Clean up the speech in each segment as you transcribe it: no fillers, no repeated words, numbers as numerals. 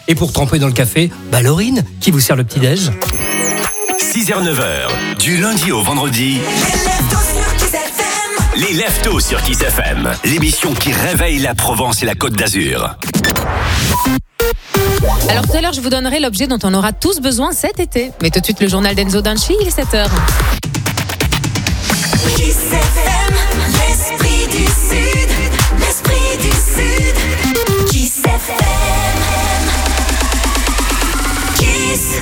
Et pour tremper dans le café, Laurine qui vous sert le petit-déj. 6h-9h, du lundi au vendredi. Les Leftos sur Kiss FM, l'émission qui réveille la Provence et la Côte d'Azur. Alors tout à l'heure, je vous donnerai l'objet dont on aura tous besoin cet été. Mais tout de suite, le journal d'Enzo Danchi, il est 7h. Kiss FM, l'esprit du Sud, l'esprit du Sud. Kiss FM, Kiss.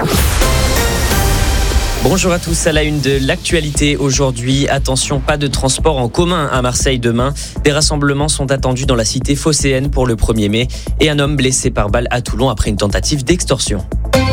Bonjour à tous, à la une de l'actualité aujourd'hui. Attention, pas de transport en commun à Marseille demain. Des rassemblements sont attendus dans la cité phocéenne pour le 1er mai et un homme blessé par balle à Toulon après une tentative d'extorsion.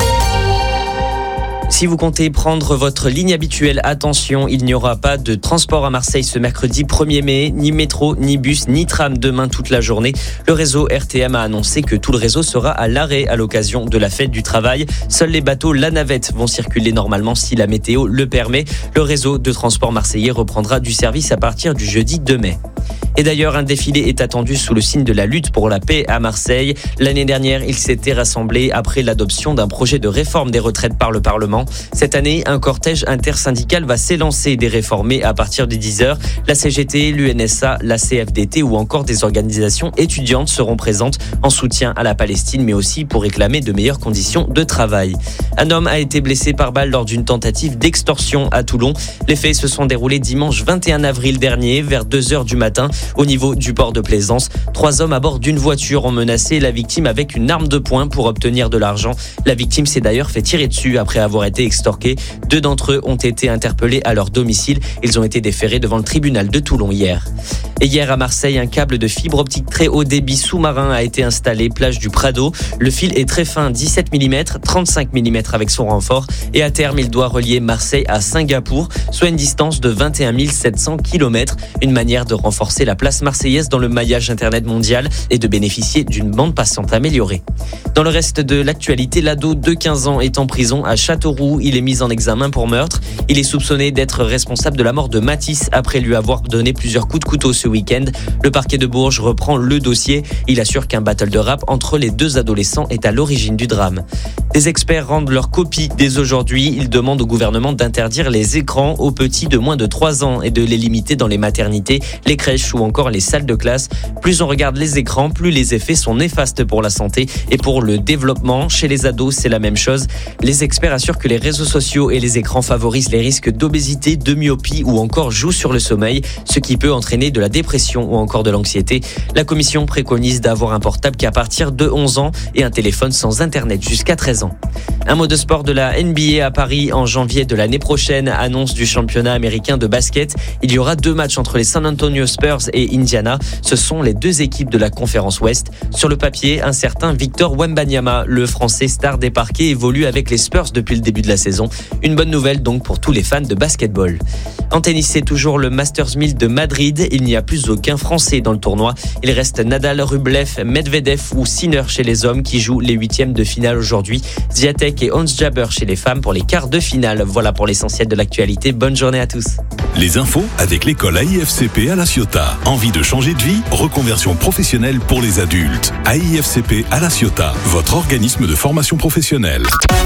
Si vous comptez prendre votre ligne habituelle, attention, il n'y aura pas de transport à Marseille ce mercredi 1er mai, ni métro, ni bus, ni tram demain toute la journée. Le réseau RTM a annoncé que tout le réseau sera à l'arrêt à l'occasion de la fête du travail. Seuls les bateaux La Navette vont circuler normalement si la météo le permet. Le réseau de transport marseillais reprendra du service à partir du jeudi 2 mai. Et d'ailleurs, un défilé est attendu sous le signe de la lutte pour la paix à Marseille. L'année dernière, il s'était rassemblé après l'adoption d'un projet de réforme des retraites par le Parlement. Cette année, un cortège intersyndical va s'élancer des réformés à partir de 10h. La CGT, l'UNSA, la CFDT ou encore des organisations étudiantes seront présentes en soutien à la Palestine, mais aussi pour réclamer de meilleures conditions de travail. Un homme a été blessé par balle lors d'une tentative d'extorsion à Toulon. Les faits se sont déroulés dimanche 21 avril dernier, vers 2h du matin, au niveau du port de Plaisance. 3 hommes à bord d'une voiture ont menacé la victime avec une arme de poing pour obtenir de l'argent. La victime s'est d'ailleurs fait tirer dessus après avoir été extorquée. 2 d'entre eux ont été interpellés à leur domicile. Ils ont été déférés devant le tribunal de Toulon hier. Et hier à Marseille, un câble de fibre optique très haut débit sous-marin a été installé plage du Prado. Le fil est très fin, 17 mm, 35 mm avec son renfort. Et à terme, il doit relier Marseille à Singapour, soit une distance de 21 700 km. Une manière de renforcer la place marseillaise dans le maillage internet mondial et de bénéficier d'une bande passante améliorée. Dans le reste de l'actualité, l'ado de 15 ans est en prison à Châteauroux. Il est mis en examen pour meurtre. Il est soupçonné d'être responsable de la mort de Mathis après lui avoir donné plusieurs coups de couteau ce week-end. Le parquet de Bourges reprend le dossier. Il assure qu'un battle de rap entre les 2 adolescents est à l'origine du drame. Des experts rendent leur copie dès aujourd'hui. Ils demandent au gouvernement d'interdire les écrans aux petits de moins de 3 ans et de les limiter dans les maternités, les crèches ou encore les salles de classe. Plus on regarde les écrans, plus les effets sont néfastes pour la santé et pour le développement. Chez les ados, c'est la même chose. Les experts assurent que les réseaux sociaux et les écrans favorisent les risques d'obésité, de myopie ou encore jouent sur le sommeil, ce qui peut entraîner de la dépression ou encore de l'anxiété. La commission préconise d'avoir un portable qu'à partir de 11 ans et un téléphone sans internet jusqu'à 13 ans. Un mot de sport de la NBA à Paris en janvier de l'année prochaine, annonce du championnat américain de basket. Il y aura 2 matchs entre les San Antonio Spurs et Indiana. Ce sont les 2 équipes de la conférence Ouest. Sur le papier, un certain Victor Wembanyama, le français star des parquets, évolue avec les Spurs depuis le début de la saison. Une bonne nouvelle donc pour tous les fans de basketball. En tennis, c'est toujours le Masters 1000 de Madrid. Il n'y a plus aucun Français dans le tournoi. Il reste Nadal, Rublev, Medvedev ou Sinner chez les hommes qui jouent les 8e de finale aujourd'hui. Swiatek et Ons Jabeur chez les femmes pour les quarts de finale. Voilà pour l'essentiel de l'actualité. Bonne journée à tous. Les infos avec l'école AIFCP à La Ciotat. Envie de changer de vie? Reconversion professionnelle pour les adultes. AIFCP à La Ciotat, votre organisme de formation professionnelle.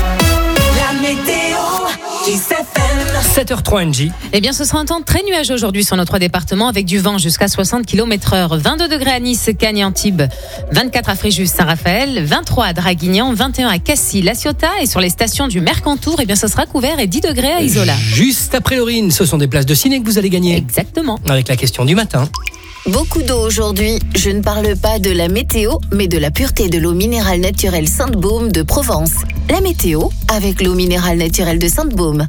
La météo, Kiss FM. 7h03 NJ. Eh bien, ce sera un temps très nuageux aujourd'hui sur nos 3 départements avec du vent jusqu'à 60 km/h. 22 degrés à Nice, Cannes et Antibes, 24 à Fréjus, Saint-Raphaël, 23 à Draguignan, 21 à Cassis, La Ciotat et sur les stations du Mercantour, eh bien, ce sera couvert et 10 degrés à Isola. Juste après Laurine, ce sont des places de ciné que vous allez gagner. Exactement. Avec la question du matin. Beaucoup d'eau aujourd'hui. Je ne parle pas de la météo, mais de la pureté de l'eau minérale naturelle Sainte-Baume de Provence. La météo avec l'eau minérale naturelle de Sainte-Baume.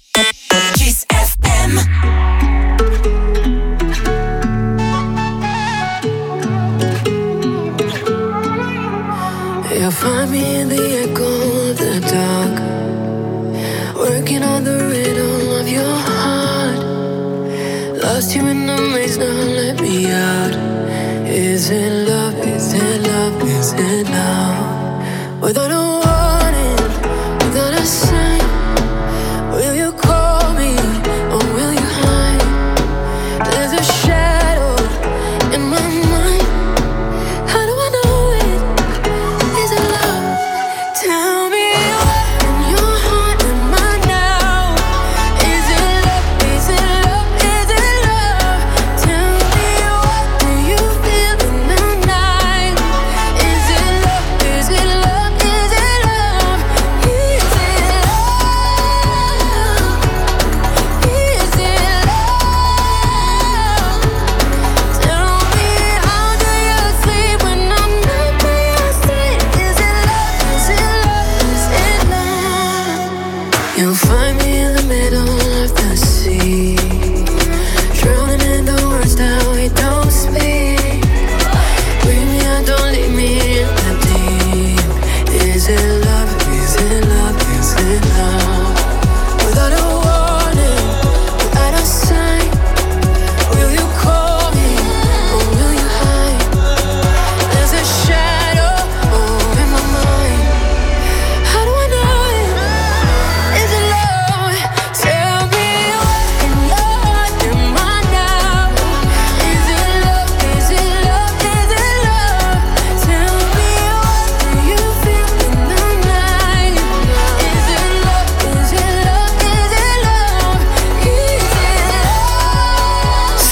Kiss FM. You'll find me in the echo of the dark, working on the rhythm of your heart. Lost you in the maze, now let me out. Is it love? Is it love? Is it love? Without a warning, without a sign, will you call me or will you hide? There's a shadow in my mind. How do I know it? Is it love?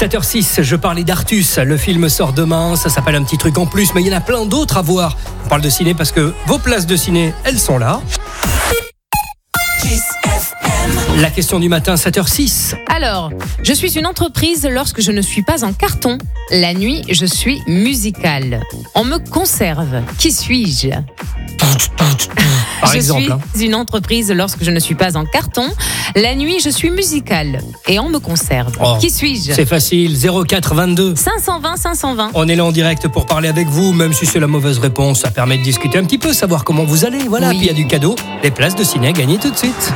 7h06, je parlais d'Artus. Le film sort demain, ça s'appelle Un petit truc en plus, mais il y en a plein d'autres à voir. On parle de ciné parce que vos places de ciné, elles sont là. Kiss FM. La question du matin, 7h06. Alors, je suis une entreprise lorsque je ne suis pas en carton. La nuit, je suis musicale. On me conserve. Qui suis-je ? Par je exemple. suis une entreprise lorsque je ne suis pas en carton. La nuit, je suis musicale. Et on me conserve. Oh, Qui suis-je ? C'est facile, 04 22. 520, 520. On est là en direct pour parler avec vous, même si c'est la mauvaise réponse. Ça permet de discuter un petit peu, savoir comment vous allez. Voilà, Oui. puis il y a du cadeau. Les places de ciné gagnées tout de suite.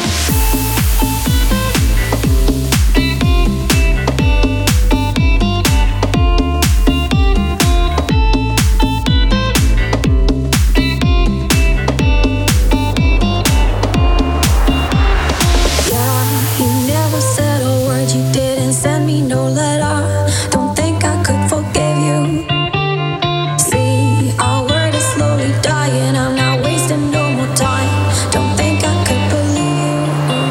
You never said a word, you didn't send me no letter. Don't think I could forgive you. See, our word is slowly dying. I'm not wasting no more time. Don't think I could believe you.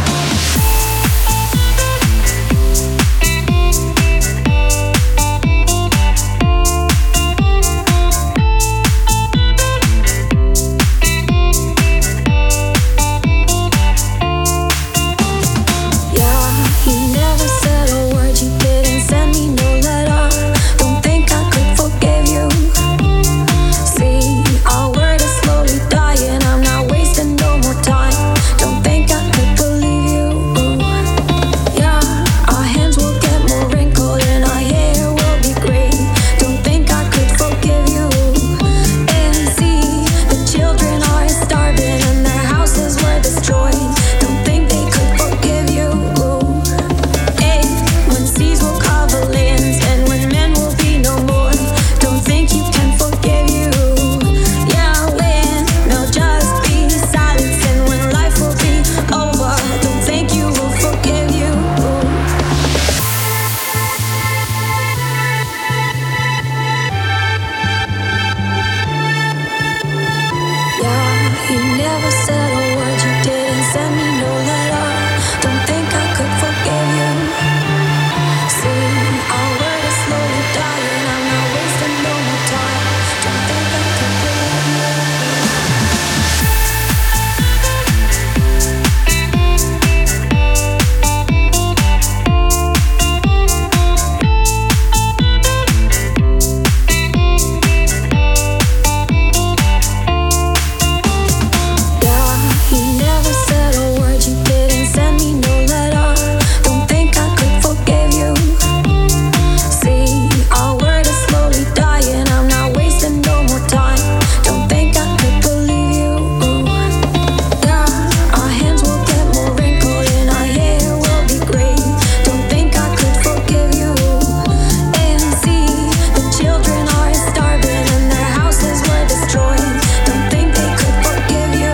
Yeah, you never said a word, you didn't send me no letter. Don't think I could forgive you. See, our word is slowly dying. I'm not wasting no more time. Don't think I could believe you. Yeah, our hands will get more wrinkled and our hair will be gray. Don't think I could forgive you. And see, the children are starving and their houses were destroyed. Don't think they could forgive you. When seas will cover lands and when men will be no more. Don't think you can forgive you. Yeah, when there'll just be silence and when life will be over. Don't think you will forgive you. Yeah, you never said a word, you didn't send me no letter. Don't think I could forgive you. See, our word is slowly dying. I'm not wasting no more time. Don't think I could believe you. Yeah, you never said a word, you didn't send me no letter. Don't think I could forgive you. See, our word is slowly dying. I'm not wasting no more time. Don't think I could believe you. Yeah, our hands will get more wrinkled and our hair will be gray. Don't think I could forgive you. And see, the children are starving and their houses were destroyed. Don't think they could forgive you.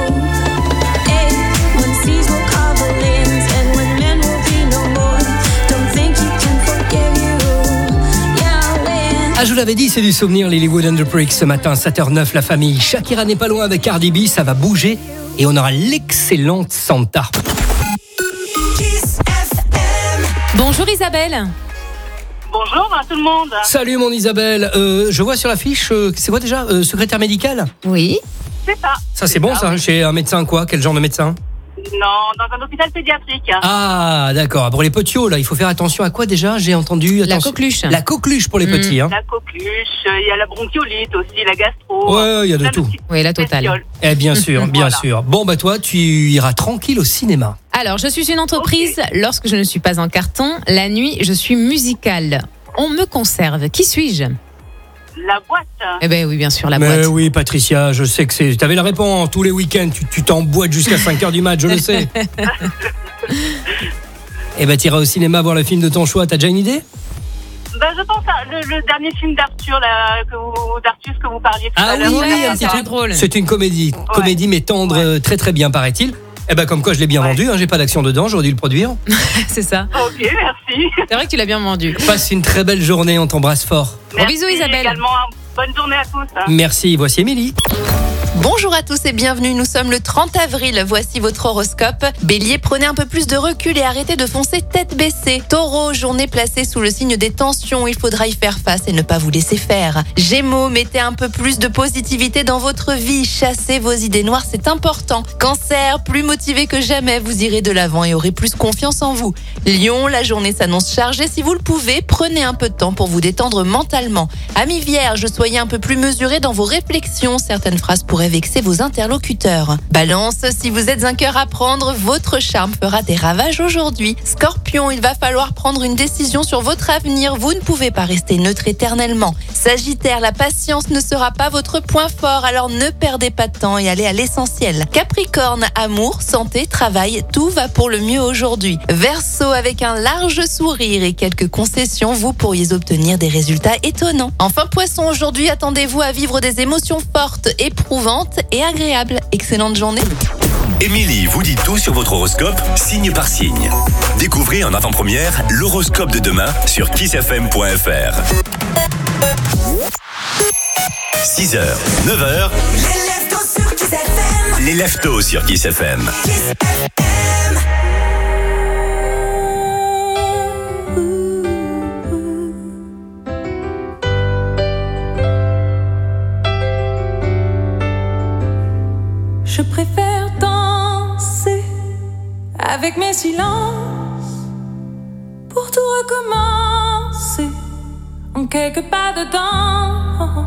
When seas will cover lands and when men will be no more. Don't think you can forgive you. Yeah, when Ah, je vous l'avais dit, c'est du souvenir Lilywood and the Prick ce matin, 7h09, la famille. Shakira n'est pas loin avec Cardi B, ça va bouger et on aura l'excellente Santa. Kiss FM. Bonjour Isabelle. Bonjour à tout le monde. Salut mon Isabelle, je vois sur l'affiche, c'est quoi déjà secrétaire médicale? Oui. C'est ça. Ça c'est bon ça, chez un médecin quoi? Quel genre de médecin? Non, dans un hôpital pédiatrique. Ah d'accord, pour les petits là, il faut faire attention à quoi déjà? J'ai entendu... La attention- coqueluche. La coqueluche pour les petits hein. La coqueluche, il y a la bronchiolite aussi, la gastro. Ouais, il y a de plein tout. petites Oui, la totale. bestioles. Eh bien sûr, bien Voilà. sûr. Bon bah toi, tu iras tranquille au cinéma. Alors, je suis une entreprise lorsque je ne suis pas en carton. La nuit, je suis musicale. On me conserve. Qui suis-je ? La boîte. Eh ben oui, bien sûr, la Mais boîte. oui Patricia, je sais que c'est... T'avais la réponse, tous les week-ends, tu t'emboîtes jusqu'à 5h du mat, je le sais. Eh ben t'iras au cinéma voir le film de ton choix, t'as déjà une idée? Ben, je pense à le dernier film d'Arthur, là, d'Artus que vous parliez tout Ah à l'heure. oui, Ouais, un petit c'est truc drôle. C'est une comédie, mais tendre, très très bien paraît-il. Eh ben comme quoi je l'ai bien Ouais. vendu, hein, j'ai pas d'action dedans, j'aurais dû le produire. C'est ça. Ok, merci. C'est vrai que tu l'as bien vendu. Passe une très belle journée, on t'embrasse fort. Gros bisous, Merci Isabelle. également. Bonne journée à tous. Merci, voici Émilie. Bonjour à tous et bienvenue, nous sommes le 30 avril, voici votre horoscope. Bélier, prenez un peu plus de recul et arrêtez de foncer tête baissée. Taureau, journée placée sous le signe des tensions, il faudra y faire face et ne pas vous laisser faire. Gémeaux, mettez un peu plus de positivité dans votre vie, chassez vos idées noires, c'est important. Cancer, plus motivé que jamais, vous irez de l'avant et aurez plus confiance en vous. Lion, la journée s'annonce chargée, si vous le pouvez, prenez un peu de temps pour vous détendre mentalement. Amis Vierge, soyez un peu plus mesurés dans vos réflexions, certaines phrases pourraient vexer vos interlocuteurs. Balance, si vous êtes un cœur à prendre, votre charme fera des ravages aujourd'hui. Scorpion, il va falloir prendre une décision sur votre avenir, vous ne pouvez pas rester neutre éternellement. Sagittaire, la patience ne sera pas votre point fort, alors ne perdez pas de temps et allez à l'essentiel. Capricorne, amour, santé, travail, tout va pour le mieux aujourd'hui. Verseau, avec un large sourire et quelques concessions, vous pourriez obtenir des résultats étonnants. Enfin Poisson, aujourd'hui attendez-vous à vivre des émotions fortes, éprouvantes et agréables. Excellente journée. Émilie vous dit tout sur votre horoscope, signe par signe. Découvrez en avant-première l'horoscope de demain sur kissfm.fr. 6h, 9h. Les leftos sur Kiss FM. Je préfère danser avec mes silences pour tout recommencer en quelques pas dedans.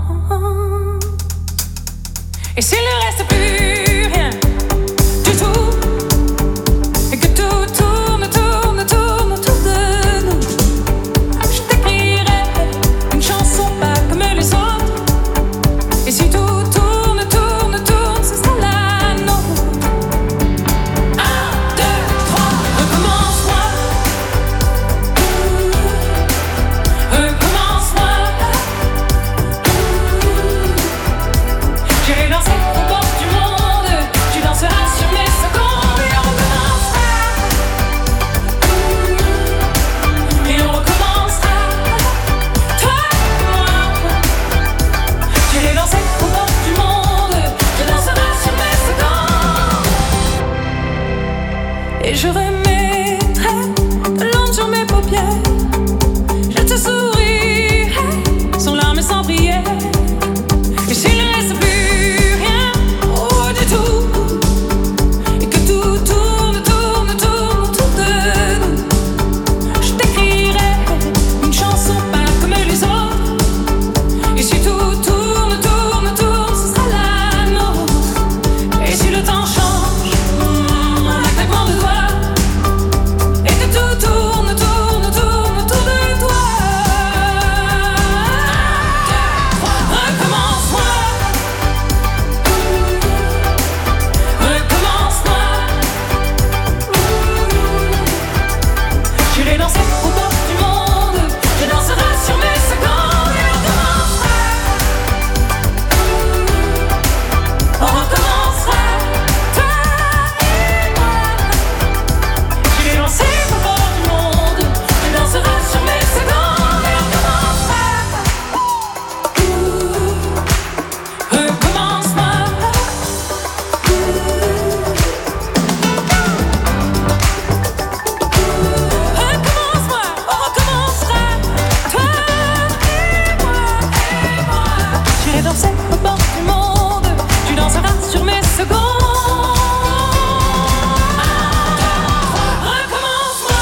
Et s'il ne reste plus rien du tout et que tout tourne, tourne, tourne autour de nous, je t'écrirai une chanson pas comme les autres. Et si tout tourne, tourne, tourne, ce sera la nôtre. 1, 2, 3, recommence-moi. Recommence-moi. J'irai danser au bord du monde. Tu danseras sur mes secondes et on recommencera. Et on recommencera. Toi et moi. J'irai danser au bord du monde. Tu danseras sur mes secondes. Et je remettrai de l'ombre sur mes paupières. Je te sourirai sans larmes et sans prière. Et s'il ne reste plus rien, oh du tout, et que tout tourne, tourne, tourne autour de nous, je t'écrirai une chanson pas comme les autres. Et si tout tourne, tourne, tourne, ce sera la nôtre. Et si le temps change, en un claquement de doigts, et que tout tourne, tourne, tourne autour de toi. 1, 2, 3, recommence-moi. Recommence-moi. J'irai danser au bord du monde. Tu danseras sur mes secondes et on recommencera. On recommencera. Toi et moi. J'irai danser au bord du monde. Tu danseras sur mes secondes et on recommencera. Recommence-moi. Recommence-moi, on recommencera. Toi et moi. J'irai danser au bord du monde. Tu danseras sur mes secondes. Recommence-moi.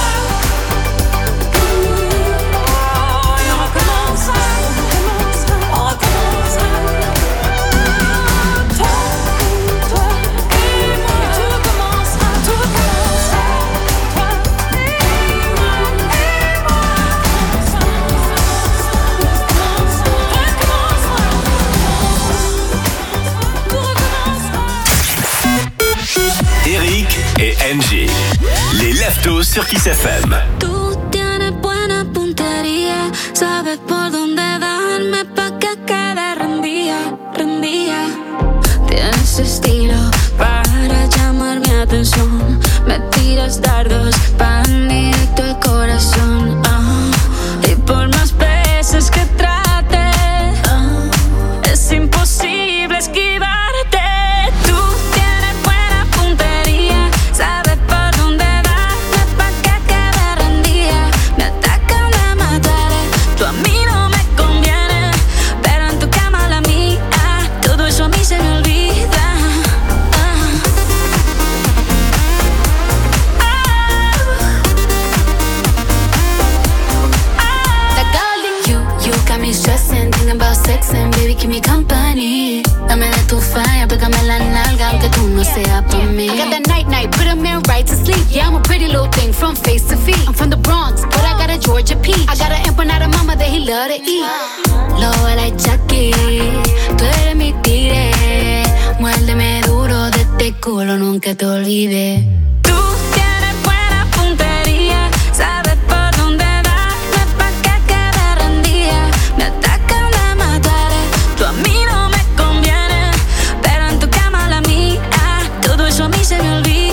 Et on recommencera. On recommencera. Toi et moi. Tout recommencera. Tout recommencera. Toi et moi. Eric et Angie. Les leftos sur Kiss FM. Tú tienes buena puntería, sabes por dónde darme pa' que quede rendida, rendida. Tienes estilo para llamar mi atención, me tiras dardos pan directo al corazón. Y por más veces que trate, es imposible esquivarte. pégame la nalga aunque tú no seas pa' mí. I got that night, put a man right to sleep. Yeah, I'm a pretty little thing from face to feet. I'm from the Bronx, but I got a Georgia peach. I got an empanada mama that he love to eat. Lobo like Chucky, tú eres mi tigre. Muérdeme duro de este culo, nunca te olvides. Tú tienes buena puntería, sabes por dónde darme pa' que quede rendida. Me atacan, me mataré, tú a mí no me conviene, pero en tu cama la mía, todo eso a mí se me olvida.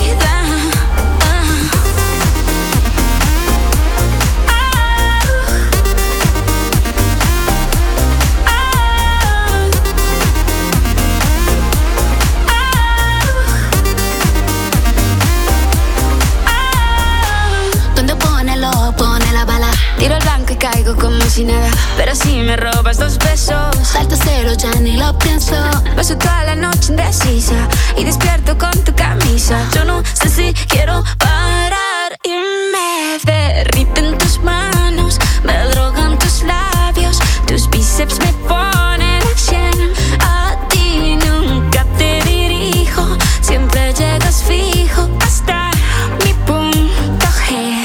Tiro el blanco y caigo como si nada, pero si me robas 2 besos, Salto cero, ya ni lo pienso. paso toda la noche indecisa y despierto con tu camisa. Yo no sé si quiero parar y me derriten tus manos, me drogan tus labios, tus bíceps me ponen a 100. A ti nunca te dirijo, siempre llegas fijo hasta mi punto G.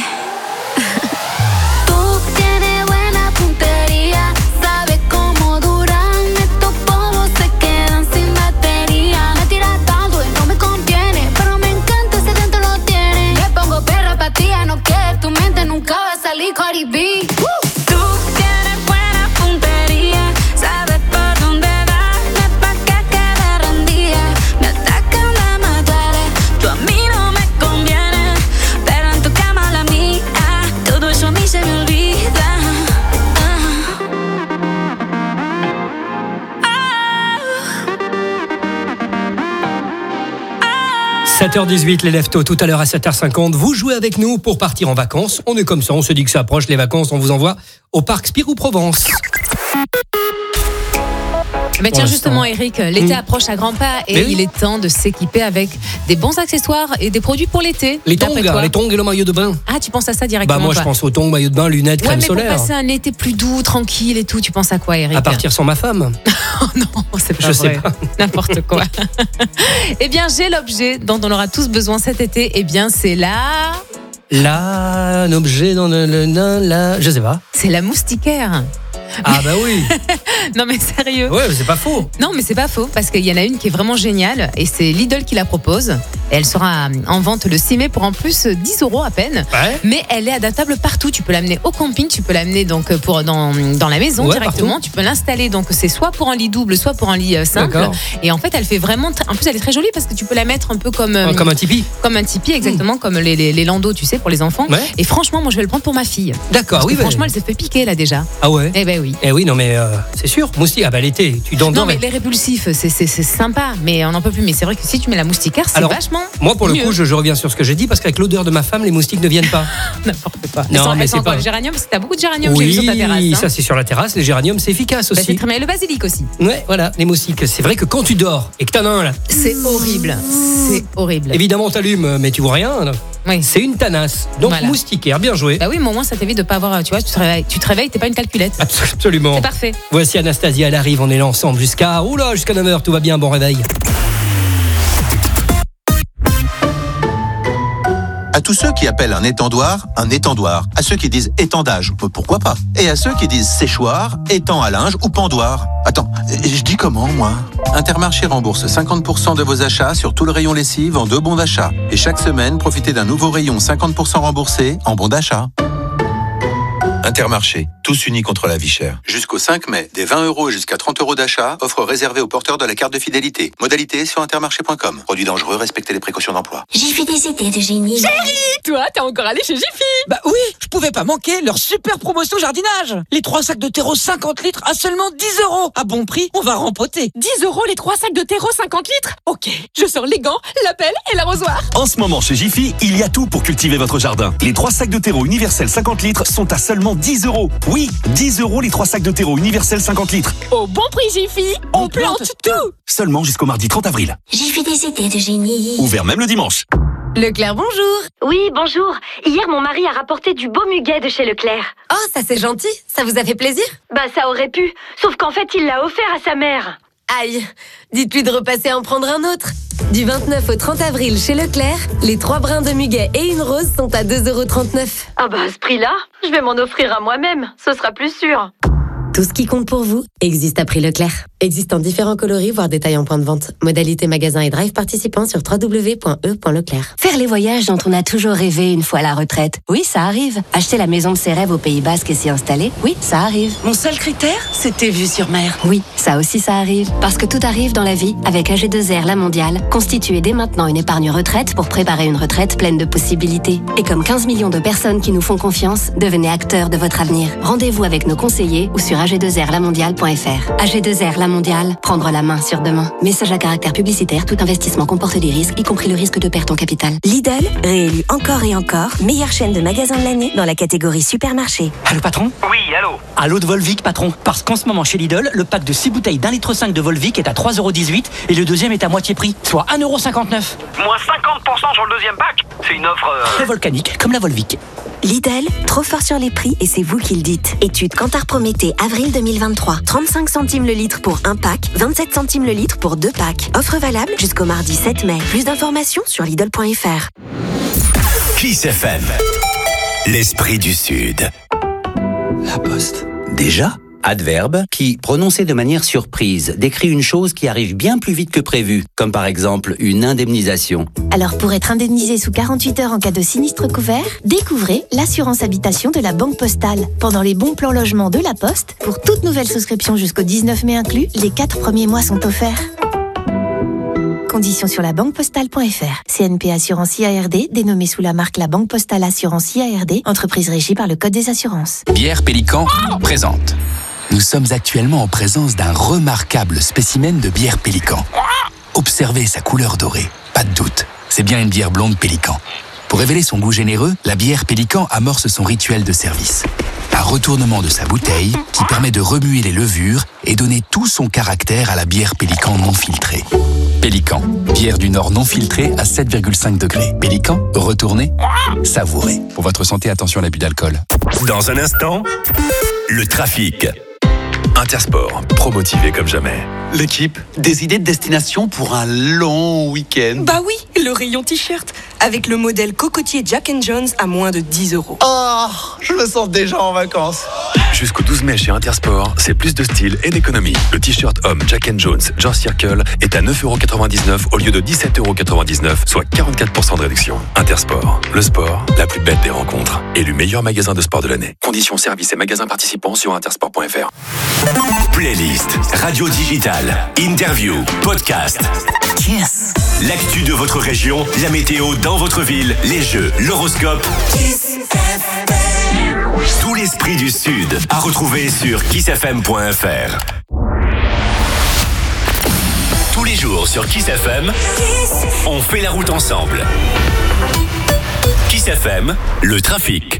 Tú tienes buena puntería, sabes cómo duran estos polvos, se quedan sin batería. Me tiras tanto y no me conviene, pero me encanta ese dentro lo tiene. Le pongo perra pa' ti, no que tu mente nunca va a salir Cardi B. Tú tienes buena puntería, sabes por dónde darme pa' que quede rendida. Me atacan, me mataré, tú a mí no me conviene, pero en tu cama la mía, todo eso a mí se me olvida. 7h18, les leftos, tout à l'heure à 7h50. Vous jouez avec nous pour partir en vacances. On est comme ça, on se dit que ça approche les vacances. On vous envoie au parc Spirou-Provence. Mais tiens, Pour justement, l'instant. Eric, l'été approche à grands pas et Mais oui. il est temps de s'équiper avec des bons accessoires et des produits pour l'été. Les tongs, d'après toi. les tongs et le maillot de bain. Ah, tu penses à ça directement? Bah moi je toi. pense aux tongs, maillot de bain, lunettes, Ouais, crème mais solaire. pour passer un été plus doux, tranquille et tout, tu penses à quoi, Eric? À partir sans ma femme. Oh non, c'est pas Je sais vrai. pas. N'importe quoi. Eh bien, j'ai l'objet dont on aura tous besoin cet été. Eh bien, c'est Là, un objet dans la... Je sais pas. c'est la moustiquaire. Ah bah oui. Non mais sérieux. Ouais, mais c'est pas faux. Non mais c'est pas faux parce qu'il y en a une qui est vraiment géniale et c'est Lidl qui la propose. Et elle sera en vente le 6 mai pour en plus 10 € à peine. Ouais. Mais elle est adaptable partout. Tu peux l'amener au camping, tu peux l'amener donc pour dans la maison Ouais, directement. partout. Tu peux l'installer donc c'est soit pour un lit double, soit pour un lit simple. D'accord. Et en fait elle fait vraiment. En plus elle est très jolie parce que tu peux la mettre un peu comme Comme un tipi. comme un tipi exactement comme les landaux tu sais pour les enfants. Ouais. Et franchement moi je vais le prendre pour ma fille. D'accord, Parce oui. que franchement elle s'est fait piquer là déjà. Ah ouais. Eh ben oui. Eh oui, non mais c'est sûr. Moustique, ah bah l'été, tu dors. Non mais les répulsifs c'est sympa mais on n'en peut plus. Mais c'est vrai que si tu mets la moustiquaire c'est Alors, vachement Moi pour le mieux. coup, je reviens sur ce que j'ai dit parce qu'avec l'odeur de ma femme, les moustiques ne viennent pas. N'importe quoi. Non, mais elles c'est sont quoi, pas- le géranium parce que t'as beaucoup de géranium j'ai vu sur ta terrasse. Oui, hein. ça c'est sur la terrasse. Les géraniums, c'est efficace Bah, c'est aussi. très bien. Et le basilic aussi. Ouais, voilà, les moustiques. C'est vrai que quand tu dors et que t'en as un là, C'est horrible. C'est horrible. évidemment t'allumes, mais tu vois rien. là. Oui. C'est une tanasse. Donc Voilà. moustiquaire, bien joué. Bah oui, mais au moins ça t'évite de pas avoir. Tu vois, tu te réveilles, t'es pas une calculette. Absolument. C'est parfait. Voici Anastasia, elle arrive, on est là ensemble jusqu'à 9h, tout va bien, bon réveil. À tous ceux qui appellent un étendoir, à ceux qui disent étendage, pourquoi pas, et à ceux qui disent séchoir, étang à linge ou pendoir. Attends, je dis comment moi? Intermarché rembourse 50% de vos achats sur tout le rayon lessive en 2 bons d'achat. Et chaque semaine, profitez d'un nouveau rayon 50% remboursé en bons d'achat. Intermarché, tous unis contre la vie chère. Jusqu'au 5 mai, des 20 € jusqu'à 30 € d'achat, offre réservée aux porteurs de la carte de fidélité. Modalité sur intermarché.com. Produit dangereux, respectez les précautions d'emploi. J'ai fait des idées de génie. Chérie, toi, t'es encore allé chez Jiffy? Bah oui, je pouvais pas manquer leur super promotion jardinage. Les 3 sacs de terreau 50 litres à seulement 10 €. À bon prix, on va rempoter. 10 € les 3 sacs de terreau 50 litres? Ok, je sors les gants, la pelle et l'arrosoir. En ce moment, chez Jiffy, il y a tout pour cultiver votre jardin. Les 3 sacs de terreau universel 50 litres sont à seulement 10 €. Oui, 10 € les 3 sacs de terreau universel 50 litres. Au bon prix Jiffy, on plante tout. Seulement jusqu'au mardi 30 avril. J'ai fait des idées de génie. Ouvert même le dimanche. Leclerc, bonjour. Oui, bonjour. Hier, mon mari a rapporté du beau muguet de chez Leclerc. Oh, ça c'est gentil. Ça vous a fait plaisir? Bah, ça aurait pu. Sauf qu'en fait, il l'a offert à sa mère. Aïe, dites-lui de repasser à en prendre un autre. Du 29 au 30 avril chez Leclerc, les 3 brins de muguet et une rose sont à 2,39 €. Ah bah à ce prix-là, je vais m'en offrir à moi-même, ce sera plus sûr. Tout ce qui compte pour vous existe à prix Leclerc. Existant différents coloris, voire détails en point de vente. Modalité magasin et drive participants sur www.e.leclerc. Faire les voyages dont on a toujours rêvé une fois à la retraite. Oui, ça arrive. Acheter la maison de ses rêves au Pays Basque et s'y installer. Oui, ça arrive. Mon seul critère, c'était vue sur mer. Oui, ça aussi ça arrive. Parce que tout arrive dans la vie. Avec AG2R La Mondiale, constituez dès maintenant une épargne retraite pour préparer une retraite pleine de possibilités. Et comme 15 millions de personnes qui nous font confiance, devenez acteurs de votre avenir. Rendez-vous avec nos conseillers ou sur ag2rlamondiale.fr. AG2R La Mondiale, prendre la main sur demain. Message à caractère publicitaire, tout investissement comporte des risques, y compris le risque de perte en capital. Lidl, réélu encore et encore, meilleure chaîne de magasins de l'année dans la catégorie supermarché. Allô patron ? Oui, allô. Allô de Volvic patron. Parce qu'en ce moment chez Lidl, le pack de 6 bouteilles d'1,5 litre de Volvic est à 3,18 € et le deuxième est à moitié prix, soit 1,59 €. Moins 50% sur le deuxième pack. C'est une offre... Très volcanique, comme la Volvic. Lidl, trop fort sur les prix et c'est vous qui le dites. Étude Kantar Prométhée, avril 2023. 35 centimes le litre pour un pack, 27 centimes le litre pour 2 packs. Offre valable jusqu'au mardi 7 mai. Plus d'informations sur Lidl.fr. Kiss FM. L'esprit du Sud. La Poste. Déjà ? Adverbe qui, prononcé de manière surprise, décrit une chose qui arrive bien plus vite que prévu, comme par exemple une indemnisation. Alors pour être indemnisé sous 48 heures en cas de sinistre couvert, découvrez l'assurance habitation de la Banque Postale. Pendant les bons plans logement de la Poste, pour toute nouvelle souscription jusqu'au 19 mai inclus, les 4 premiers mois sont offerts. Conditions sur la banquepostale.fr. CNP Assurance IARD, dénommée sous la marque La Banque Postale Assurance IARD, entreprise régie par le Code des assurances. Bière Pélican présente. Nous sommes actuellement en présence d'un remarquable spécimen de bière Pélican. Observez sa couleur dorée, pas de doute, c'est bien une bière blonde Pélican. Pour révéler son goût généreux, la bière Pélican amorce son rituel de service. Un retournement de sa bouteille qui permet de remuer les levures et donner tout son caractère à la bière Pélican non filtrée. Pélican, bière du Nord non filtrée à 7,5 degrés. Pélican, retournez, savourez. Pour votre santé, attention à l'abus d'alcool. Dans un instant, le trafic. Intersport, pro-motivé comme jamais. L'équipe, des idées de destination pour un long week-end. Bah oui, le rayon t-shirt, avec le modèle cocotier Jack & Jones à moins de 10 €. Oh, je me sens déjà en vacances. Jusqu'au 12 mai chez Intersport, c'est plus de style et d'économie. Le t-shirt homme Jack & Jones George Circle est à 9,99 € au lieu de 17,99 €, soit 44% de réduction. Intersport, le sport, la plus belle des rencontres. Élu meilleur magasin de sport de l'année. Conditions, services et magasins participants sur intersport.fr. Playlist, radio digitale, interview, podcast. Yes. L'actu de votre région, la météo dans votre ville, les jeux, l'horoscope. Tout l'esprit du Sud à retrouver sur kissfm.fr. Tous les jours sur Kiss FM, on fait la route ensemble. Kiss FM, le trafic.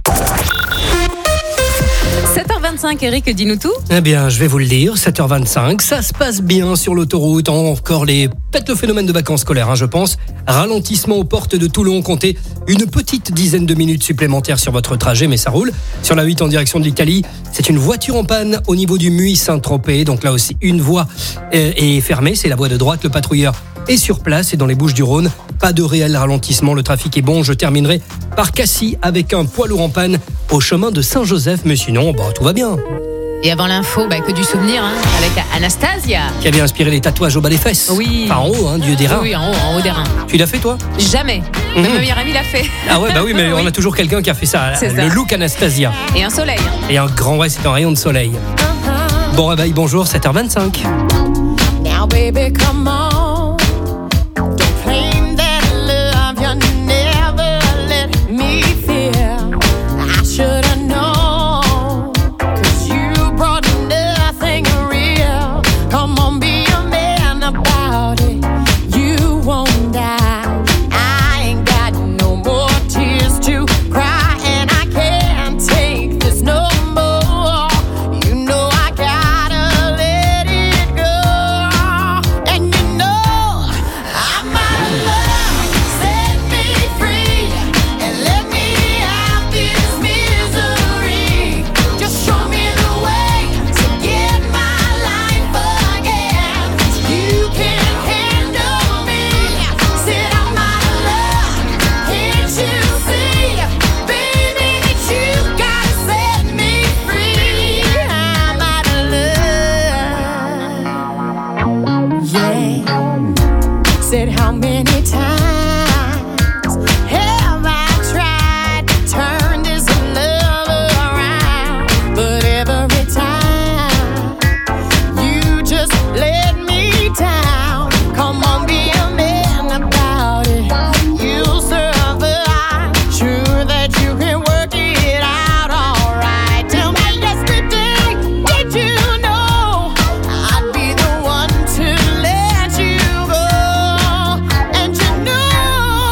7h25, Eric, dis-nous tout. Eh bien, je vais vous le dire, 7h25, ça se passe bien sur l'autoroute. Encore peut-être le phénomène de vacances scolaires, je pense. Ralentissement aux portes de Toulon, comptez une petite dizaine de minutes supplémentaires sur votre trajet, mais ça roule. Sur la 8 en direction de l'Italie, c'est une voiture en panne au niveau du Muy-Saint-Tropez. Donc là aussi, une voie est fermée, c'est la voie de droite. Le patrouilleur est sur place et dans les Bouches-du-Rhône, pas de réel ralentissement, le trafic est bon. Je terminerai par Cassis avec un poids lourd en panne au chemin de Saint-Joseph, mais sinon, tout va bien. Et avant l'info, que du souvenir, avec Anastasia. Qui avait inspiré les tatouages au bas des fesses. Oui. Enfin, en haut, du des reins. Oui, en haut des reins. Tu l'as fait, toi ? Jamais. Même ma meilleure amie l'a fait. Ah ouais, oui, mais on a toujours quelqu'un qui a fait ça. C'est le ça. look Anastasia. Et un soleil. Et un grand, c'est un rayon de soleil. Bon réveil, bonjour, 7h25. Now baby, come on. Don't claim that love you never let me feel. I should've known, 'cause you brought nothing real. Come on, be a man about it. You won't die. I ain't got no more tears to cry, and I can't take this no more. You know I gotta let it go. And you know How many times have I tried to turn this love around? But every time you just let me down. Come on, be a man about it. You'll survive. Sure that you can work it out alright. Tell me yesterday, did you know I'd be the one to let you go? And you know,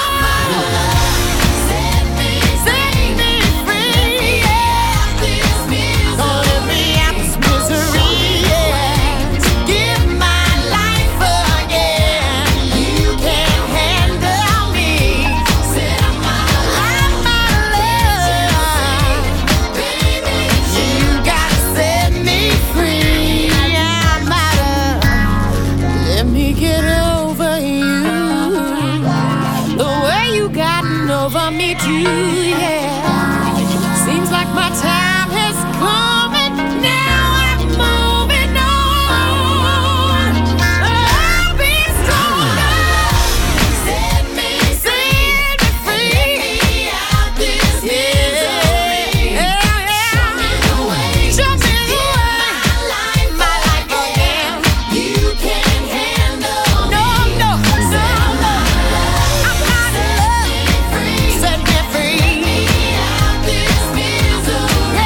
set me free, yeah. Don't let me out this misery, yeah. Give my life again. You can't handle me. I'm out of love, baby. You gotta set me free. I'm out of. Let me get over you. The way you gotten over me too, yeah. Seems like my time has come and now I'm moving on. I'll be stronger. Set me free. Out this misery. Show me the way. My life again. You can't handle me. No. I'm out of love. Set me free. Out this misery.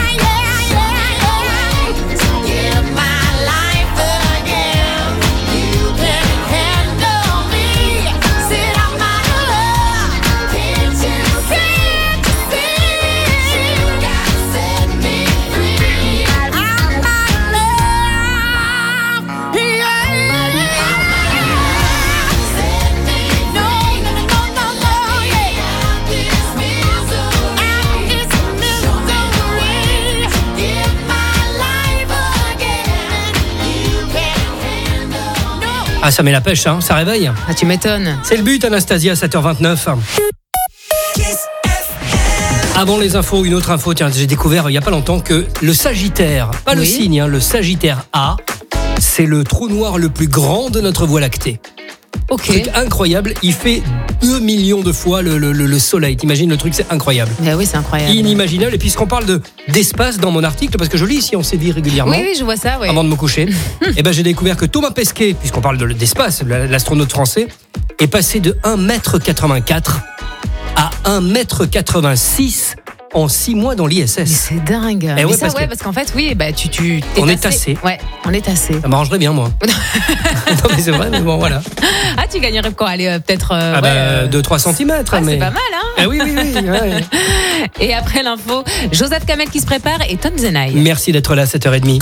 Give my life again. You can't handle me. Said I'm out of love. Can't you see? You gotta set me free. I'm out of love. Set me free. No, yeah. Out this misery. Give my life again. You can't handle. Ah, ça met la pêche, hein, ça réveille. Ah, tu m'étonnes. C'est le but, Anastasia, 7h29. Avant les infos, une autre info. Tiens, j'ai découvert il n'y a pas longtemps que le Sagittaire, pas le Oui. signe, hein, le Sagittaire A, c'est le trou noir le plus grand de notre Voie lactée. Ok. Truc incroyable, il fait 2 millions de fois le soleil. T'imagines le truc, c'est incroyable. Ben oui, c'est incroyable. Inimaginable. Et puisqu'on parle d'espace dans mon article, parce que je lis ici, on sévit régulièrement. Oui, je vois ça, ouais. Avant de me coucher, et ben j'ai découvert que Thomas Pesquet, puisqu'on parle d'espace, l'astronaute français, est passé de 1m84 à 1m86 en 6 mois dans l'ISS. C'est dingue. Eh Mais ouais, ça, parce que- parce qu'en fait, oui, bah tu t'es On est tassé. tassé. Ouais, on est tassé. Ça m'arrangerait bien, moi. Non, mais c'est vrai, mais bon, voilà. Ah, tu gagnerais quoi? Allez, peut-être. 2-3 cm. Ah, mais... c'est pas mal, hein? Ah oui. Ouais. Et après l'info, Joseph Kamel qui se prépare et Tom Zenaï. Merci d'être là, 7h30.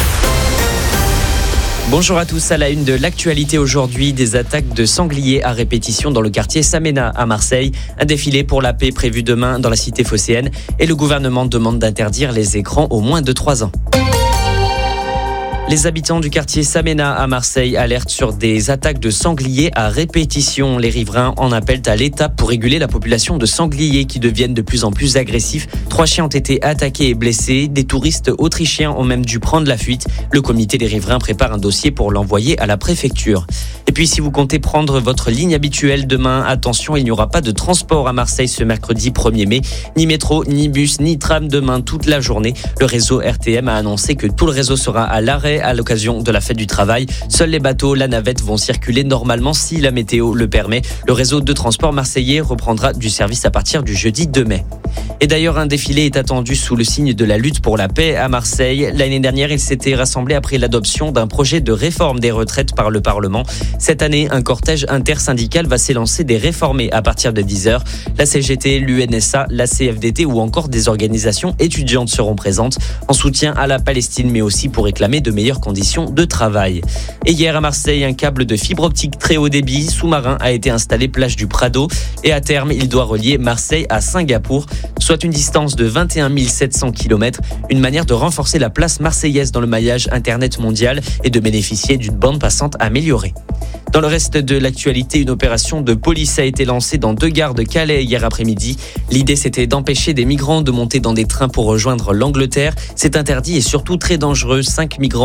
Bonjour à tous, à la une de l'actualité aujourd'hui, des attaques de sangliers à répétition dans le quartier Samena à Marseille. Un défilé pour la paix prévu demain dans la cité phocéenne et le gouvernement demande d'interdire les écrans aux moins de 3 ans. Les habitants du quartier Samena à Marseille alertent sur des attaques de sangliers à répétition. Les riverains en appellent à l'État pour réguler la population de sangliers qui deviennent de plus en plus agressifs. 3 chiens ont été attaqués et blessés. Des touristes autrichiens ont même dû prendre la fuite. Le comité des riverains prépare un dossier pour l'envoyer à la préfecture. Et puis si vous comptez prendre votre ligne habituelle demain, attention, il n'y aura pas de transport à Marseille ce mercredi 1er mai. Ni métro, ni bus, ni tram demain toute la journée. Le réseau RTM a annoncé que tout le réseau sera à l'arrêt à l'occasion de la fête du travail. Seuls les bateaux, la navette vont circuler normalement si la météo le permet. Le réseau de transport marseillais reprendra du service à partir du jeudi 2 mai. Et d'ailleurs, un défilé est attendu sous le signe de la lutte pour la paix à Marseille. L'année dernière, il s'était rassemblé après l'adoption d'un projet de réforme des retraites par le Parlement. Cette année, un cortège intersyndical va s'élancer des réformés à partir de 10h. La CGT, l'UNSA, la CFDT ou encore des organisations étudiantes seront présentes en soutien à la Palestine, mais aussi pour réclamer de meilleures conditions de travail. Et hier à Marseille, un câble de fibre optique très haut débit sous-marin a été installé plage du Prado et à terme, il doit relier Marseille à Singapour, soit une distance de 21 700 km, une manière de renforcer la place marseillaise dans le maillage Internet mondial et de bénéficier d'une bande passante améliorée. Dans le reste de l'actualité, une opération de police a été lancée dans 2 gares de Calais hier après-midi. L'idée, c'était d'empêcher des migrants de monter dans des trains pour rejoindre l'Angleterre. C'est interdit et surtout très dangereux. 5 migrants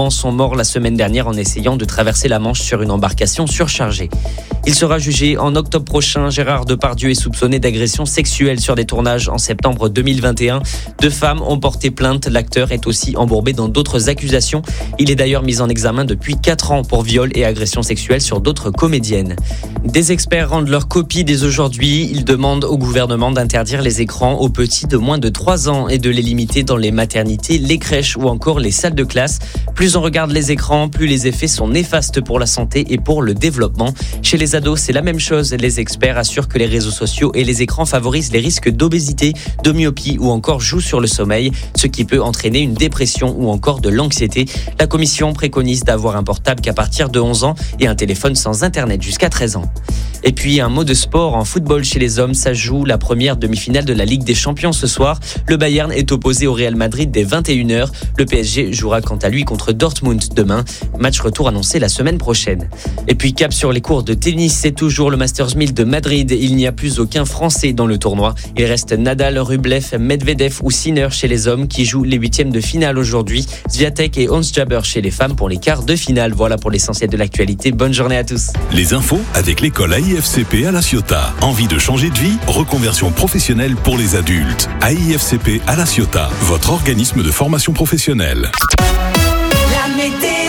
migrants sont morts la semaine dernière en essayant de traverser la Manche sur une embarcation surchargée. Il sera jugé en octobre prochain. Gérard Depardieu est soupçonné d'agression sexuelle sur des tournages en septembre 2021. 2 femmes ont porté plainte. L'acteur est aussi embourbé dans d'autres accusations. Il est d'ailleurs mis en examen depuis 4 ans pour viol et agression sexuelle sur d'autres comédiennes. Des experts rendent leur copie dès aujourd'hui. Ils demandent au gouvernement d'interdire les écrans aux petits de moins de 3 ans et de les limiter dans les maternités, les crèches ou encore les salles de classe. Plus on regarde les écrans, plus les effets sont néfastes pour la santé et pour le développement. Chez les ados, c'est la même chose. Les experts assurent que les réseaux sociaux et les écrans favorisent les risques d'obésité, de myopie ou encore jouent sur le sommeil, ce qui peut entraîner une dépression ou encore de l'anxiété. La commission préconise d'avoir un portable qu'à partir de 11 ans et un téléphone sans internet jusqu'à 13 ans. Et puis un mot de sport en football chez les hommes, ça joue la première demi-finale de la Ligue des Champions ce soir. Le Bayern est opposé au Real Madrid dès 21h. Le PSG jouera quant à lui contre Dortmund demain. Match retour annoncé la semaine prochaine. Et puis cap sur les cours de tennis, c'est toujours le Masters 1000 de Madrid. Il n'y a plus aucun Français dans le tournoi. Il reste Nadal, Rublev, Medvedev ou Sinner chez les hommes qui jouent les 8e de finale aujourd'hui. Swiatek et Ons Jabeur chez les femmes pour les quarts de finale. Voilà pour l'essentiel de l'actualité. Bonne journée à tous. Les infos avec l'école AIFCP à La Ciotat. Envie de changer de vie? Reconversion professionnelle pour les adultes. AIFCP à La Ciotat, votre organisme de formation professionnelle. La météo,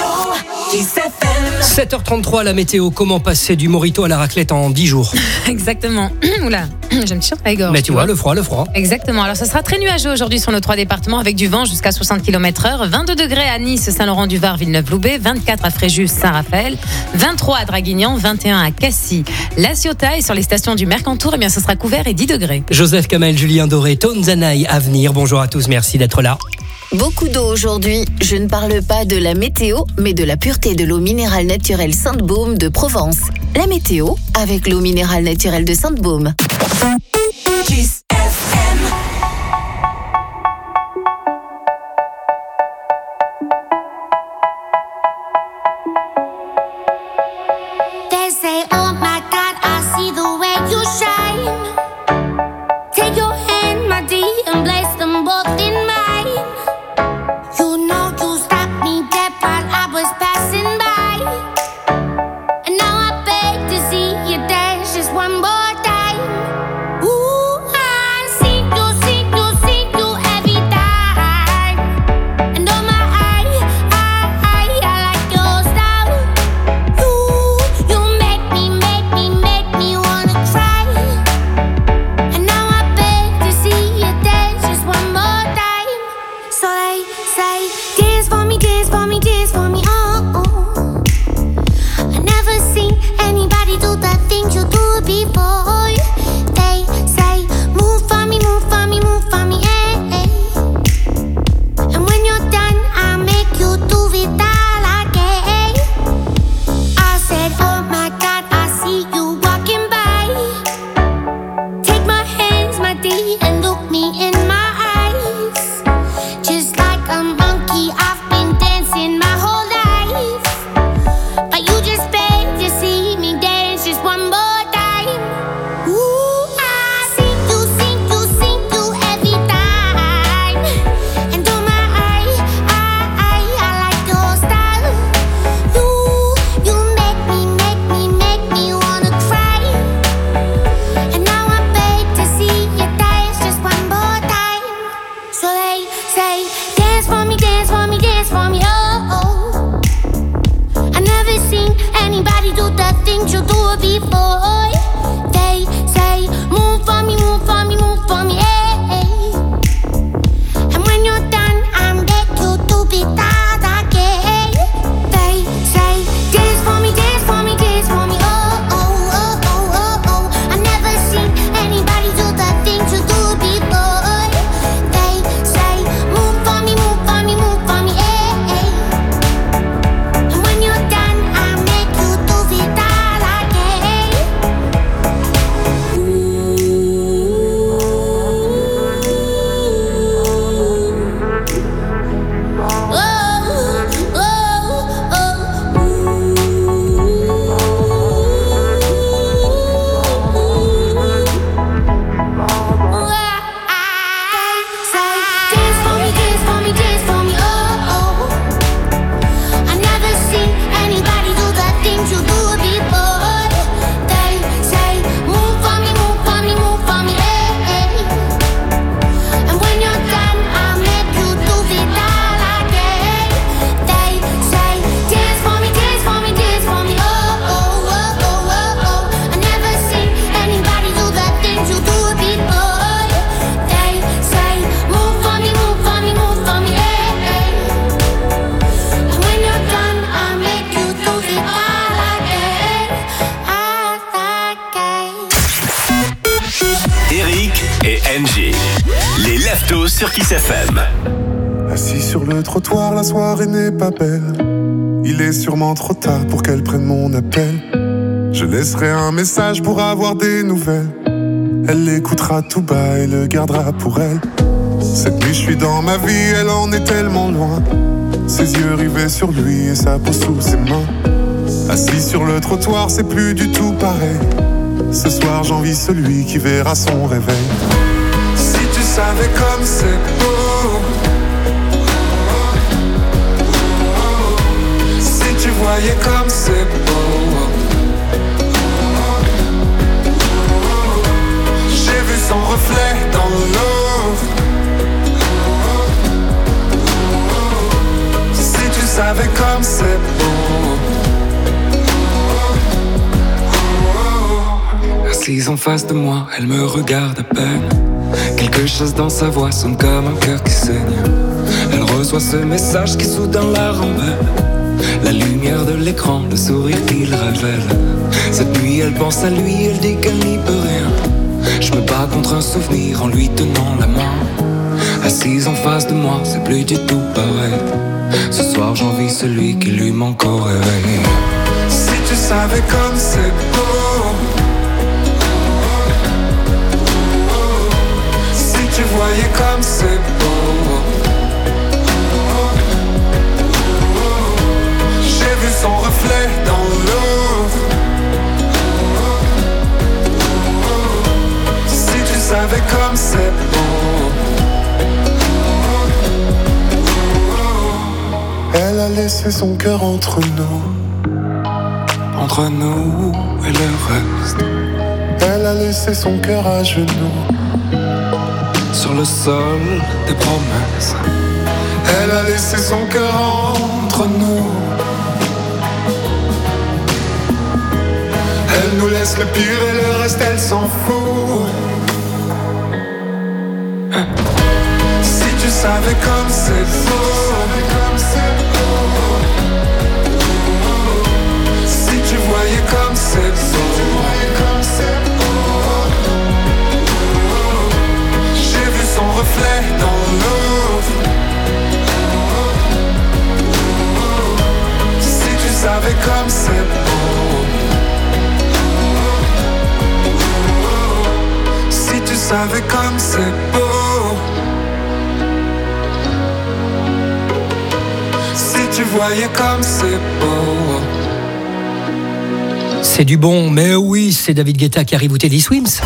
7h33, la météo. Comment passer du mojito à la raclette en 10 jours? Exactement. Oula, j'ai un petit sur la gorge. Mais tu vois, le froid. Exactement. Alors, ça sera très nuageux aujourd'hui sur nos 3 départements avec du vent jusqu'à 60 km/h. 22 degrés à Nice, Saint-Laurent-du-Var, Villeneuve-Loubet. 24 à Fréjus, Saint-Raphaël. 23 à Draguignan. 21 à Cassis, La Ciotat. Et sur les stations du Mercantour, eh bien, ce sera couvert et 10 degrés. Joseph Kamel, Julien Doré, Tonzanaï à venir. Bonjour à tous, merci d'être là. Beaucoup d'eau aujourd'hui. Je ne parle pas de la météo, mais de la pureté de l'eau minérale naturelle Sainte-Baume de Provence. La météo avec l'eau minérale naturelle de Sainte-Baume. They say, oh my God, I see the way you shine. Take your hand, my dear, and place them both in mine. You know you stopped me dead while I was passing by. And now I beg to see you dance just one more time. Ooh, I see you every time. And oh my, I like your style. You make me wanna cry. And now I beg to see you dance just one more time. So they say, dance for me, dance for me, dance for me, oh, oh. I never seen anybody do the things you do before. They say, move for me, move for me, move for me, eh, eh. And when you're done, I'll make you do it all again. I said, oh my God, I see you walking by. Take my hands, my dear, and look me in my eyes. Just like a monkey, I've been dancing my whole life. But you just beg to see me dance just one more time. Ooh, I see you every time. And oh my, I like your style. You make me wanna cry. And now I beg to see you dance just one more time. So they say, dance for me, dance for me, dance for me, oh, oh. I never seen anybody do the things you do before. They say, move for me, move for me, move for me, eh, eh. And when you're done, I'm back you to be that again. They say, dance for me, dance for me, dance for me, oh, oh, oh, oh, oh, oh. I never seen anybody do the things you do before. They say, move for me, move for me, move for me, eh, eh. And when you're done, I'll make you do it all again. NG. Les Leftos sur Kiss FM. Assis sur le trottoir, la soirée n'est pas belle. Il est sûrement trop tard pour qu'elle prenne mon appel. Je laisserai un message pour avoir des nouvelles. Elle l'écoutera tout bas et le gardera pour elle. Cette nuit je suis dans ma vie, elle en est tellement loin. Ses yeux rivés sur lui et sa peau sous ses mains. Assis sur le trottoir, c'est plus du tout pareil. Ce soir j'envie celui qui verra son réveil. Si tu savais comme c'est beau, si tu voyais comme c'est beau, j'ai vu son reflet dans l'eau. Si tu savais comme c'est beau. Assise en face de moi, elle me regarde à peine. Quelque chose dans sa voix sonne comme un cœur qui saigne. Elle reçoit ce message qui soudain la rembelle. La lumière de l'écran, le sourire qu'il révèle. Cette nuit elle pense à lui, elle dit qu'elle n'y peut rien. Je me bats contre un souvenir en lui tenant la main. Assise en face de moi, c'est plus du tout pareil. Ce soir j'envie celui qui lui manque au réveil. Si tu savais comme c'est beau, tu voyais comme c'est beau. J'ai vu son reflet dans l'eau. Si tu savais comme c'est beau. Elle a laissé son cœur entre nous et le reste. Elle a laissé son cœur à genoux sur le sol des promesses. Elle a laissé son cœur entre nous. Elle nous laisse le pire et le reste elle s'en fout. Si tu savais comme c'est beau, si tu voyais comme c'est beau. Son reflet dans l'eau. Si tu savais comme c'est beau. Si tu savais comme c'est beau. Si tu voyais comme c'est beau. C'est du bon, mais oui, c'est David Guetta qui arrive au Teddy Swims.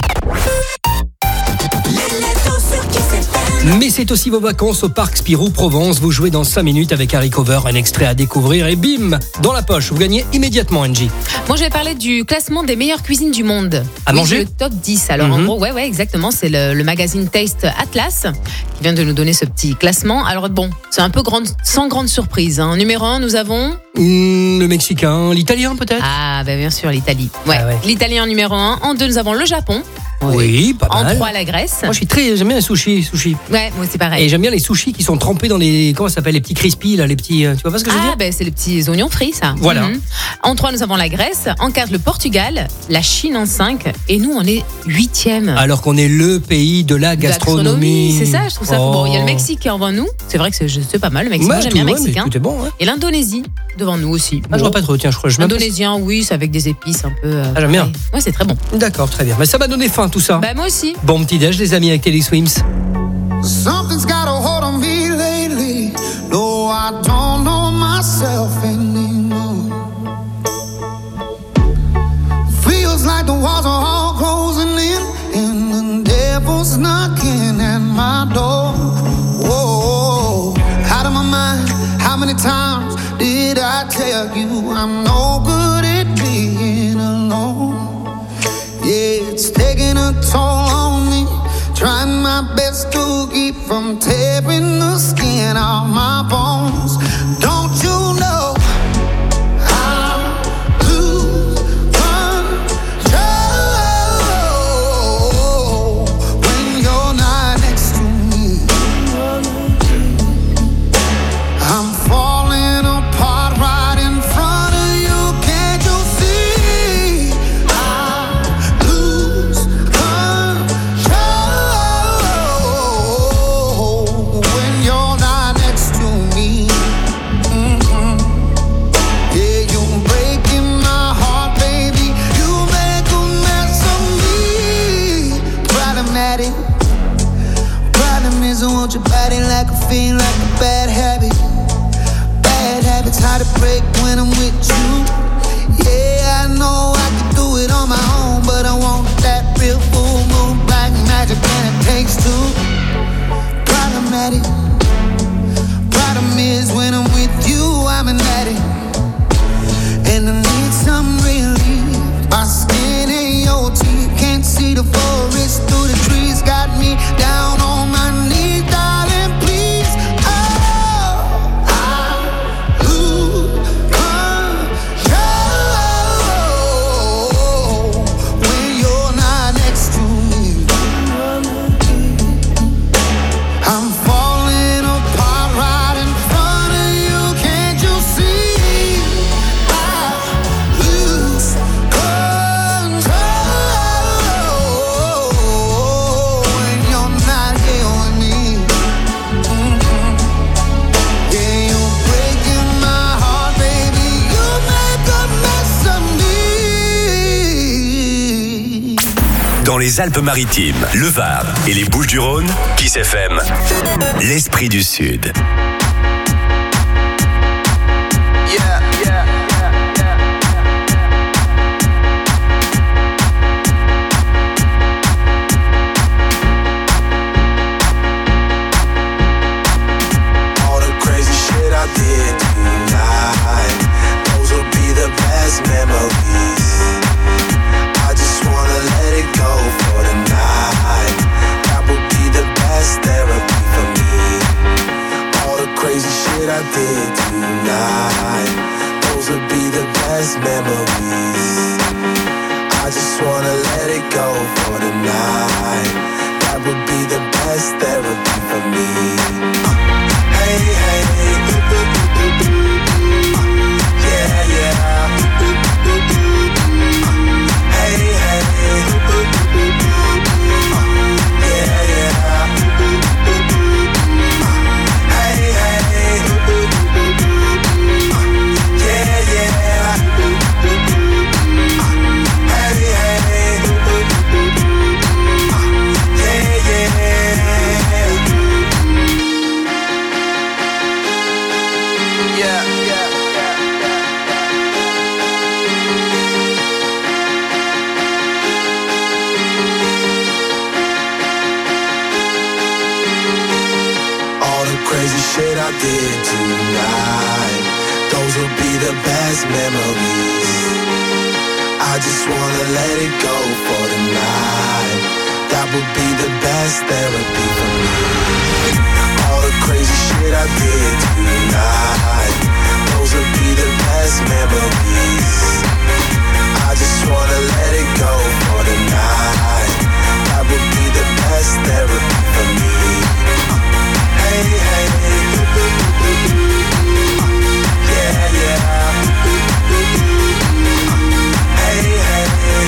Mais c'est aussi vos vacances au Parc Spirou Provence. Vous jouez dans 5 minutes avec Harry Cover, un extrait à découvrir et bim, dans la poche. Vous gagnez immédiatement, Angie. Moi, je vais parler du classement des meilleures cuisines du monde. À manger ? Le top 10. Alors, en gros, ouais, exactement. C'est le magazine Taste Atlas qui vient de nous donner ce petit classement. Alors, bon, c'est un peu sans grande surprise. Hein. Numéro 1, nous avons... le Mexicain, l'Italien peut-être ? Ah, bah, bien sûr, l'Italie. Ouais. Ah ouais. L'Italien numéro 1. En 2, nous avons le Japon. Oui, pas mal. En 3, la Grèce. Moi, j'aime bien les sushis. Ouais, moi c'est pareil. Et j'aime bien les sushis qui sont trempés dans les, comment ça s'appelle, les petits crispy, là, les petits, tu vois pas ce que je veux dire? Ah, ben c'est les petits oignons frits, ça. Voilà. En 3, nous avons la Grèce. En 4, le Portugal. La Chine en 5. Et nous, on est 8e. Alors qu'on est le pays de la gastronomie. C'est ça, je trouve ça. Bon, il y a le Mexique qui est devant nous. C'est vrai que c'est pas mal, le Mexique. Ouais, moi, j'aime bien le Mexique. Tout est bon, ouais. Et l'Indonésie, devant nous aussi. Ah, je vois pas trop, tiens, je crois. L'Indonésien, oui, c'est avec des épices un peu. Ah, j'aime bien. Ouais, c'est très bon. D'accord, très bien. Mais ça m'a donné faim, tout ça. Bah, moi aussi. Bon petit déj, les amis, avec Teddy Swims. Something's got a hold on me lately. No, I don't know myself anymore. Feels like the walls are all closing in, and the devil's knocking at my door. Whoa, out of my mind. How many times did I tell you I'm no good at being alone? Yeah, it's taking a toll on me. Trying my best to keep from tearing the skin off my bones. Don't you know I lose control when you're not next to me? I'm falling apart right in front of you. Can't you see? I lose control. it. Problem is I want your body like a fiend, like a bad habit. Bad habits hard to break when I'm with you. Yeah, I know I can do it on my own, but I want that real full moon, black magic, and it takes two. Problematic. Problem is when I'm with you, I'm an addict, and I need some relief. My skin ain't your teeth, can't see the forest through the trees. Got me down on my knees, darling, please. Oh, I lose control when you're not next to me. I'm falling apart right in front of you, can't you see? I lose control when you're not here with me. Yeah, you're breaking my heart, baby. You make a mess of me. Dans les Alpes-Maritimes, le Var et les Bouches-du-Rhône, Kiss FM, l'esprit du Sud. All the crazy shit I did tonight, those will be the best memories. I just wanna let it go for the night. That would be the best therapy for me. All the crazy shit I did tonight, those would be the best memories. I just wanna let it go for the night. That would be the best therapy for me. Hey, hey, yeah, yeah. Hey, hey, yeah, yeah. Hey, hey, yeah, yeah. Hey, hey, yeah, yeah. Yeah, all the crazy shit I did tonight, those will be the best memories. I just wanna let it go for the night. That would be the best therapy for me. All the crazy shit I did tonight, those will be the best memories. I just wanna let it go for the night. That would be the best therapy for me. Hey, hey, yeah, yeah. Hey, hey,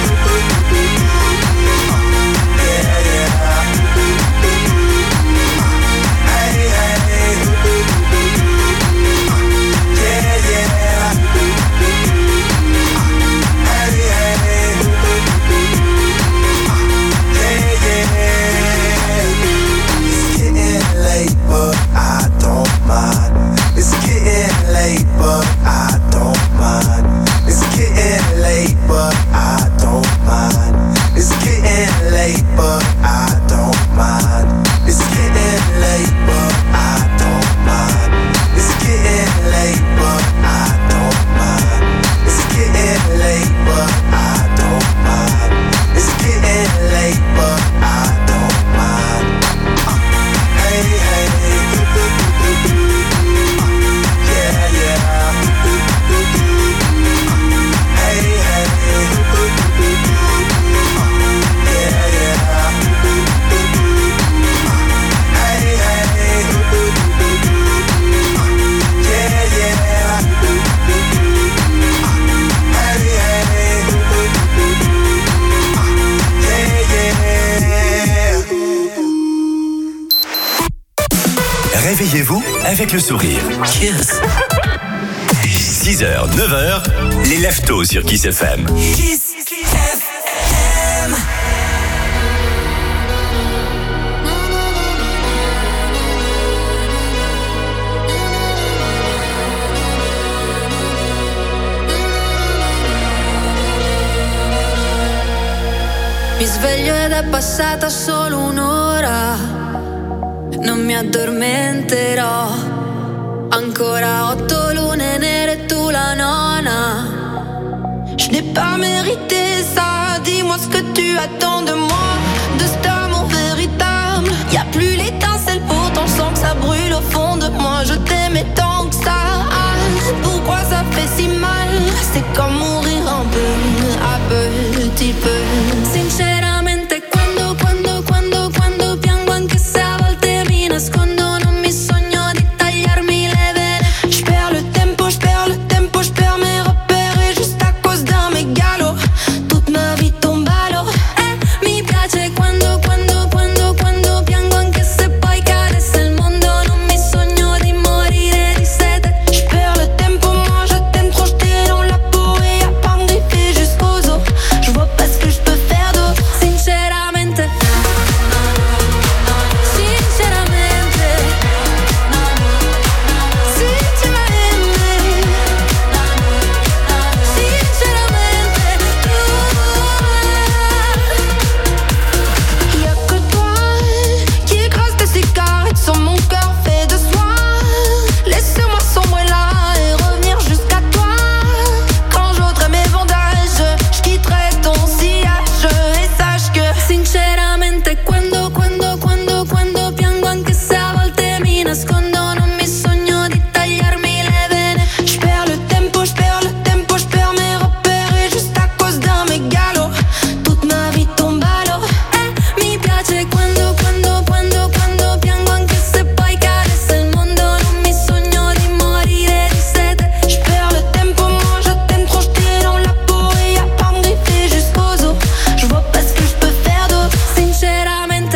yeah, yeah. Hey, hey, yeah, yeah. Hey, hey, it's getting late, but I don't mind. It's getting late, but I don't mind. It's getting late, but I don't mind. It's getting late, but I don't mind. It's getting late, but I don't mind. It's getting late, but I don't mind. It's getting late, but I don't mind. It's getting late, but I don't mind. Hey, hey, yeah, yeah. Hey, hey, yeah, yeah. Hey, hey, yeah, yeah. Hey, yeah, yeah. Réveillez-vous avec le sourire. Kiss. 6h, 9h, les Leftos sur Kiss FM. Kiss FM. Mi sveglio ed è passata solo un'ora. Non mi addormenterò. Ancora 8 lune nere, tu la nona. Je n'ai pas mérité ça. Dis-moi ce que tu attends de moi, de cet amour véritable. Y'a plus l'étincelle, pourtant je sens que ça brûle au fond de moi. Je t'aimais tant que ça. Pourquoi ça fait si mal? C'est comme mourir un peu, à petit peu. Sinceramente quando piango, anche se a volte mi nascondo, non mi sogno di tagliarmi le vene. Je perds le tempo, je perds mes repères, et juste à cause d'un mégalo, toute ma vie tombe à l'eau. Mi piace quando piango, anche se poi cadesse il mondo, non mi sogno di morire di sete. Je perds le tempo, moi je t'aime trop, je t'ai dans la peau, et y'a pas me griffer jusqu'aux os. Je vois pas ce que je peux faire d'autre, sinceramente. Si tu m'as aimé, sinceramente, y'a que toi qui écrase tes cigarettes sur mon cœur fait de soie. Laisse-moi sombrer là et revenir jusqu'à toi. Quand j'ôterai mes bandages, je quitterai ton sillage, et sache que sinceramente quando piango, anche se a volte mi nascondo, non mi sogno di tagliarmi le vene. Je perds le tempo, je perds mes repères, et juste à cause d'un mégalo, toute ma vie tombe à l'eau. Mi piace quando piango, anche se poi cadesse il mondo, non mi sogno di morire di sete. Je perds le tempo, moi je t'aime trop, je t'ai dans la peau, et y'a pas me griffer jusqu'aux os. Je vois pas ce que je peux faire d'autre, sinceramente.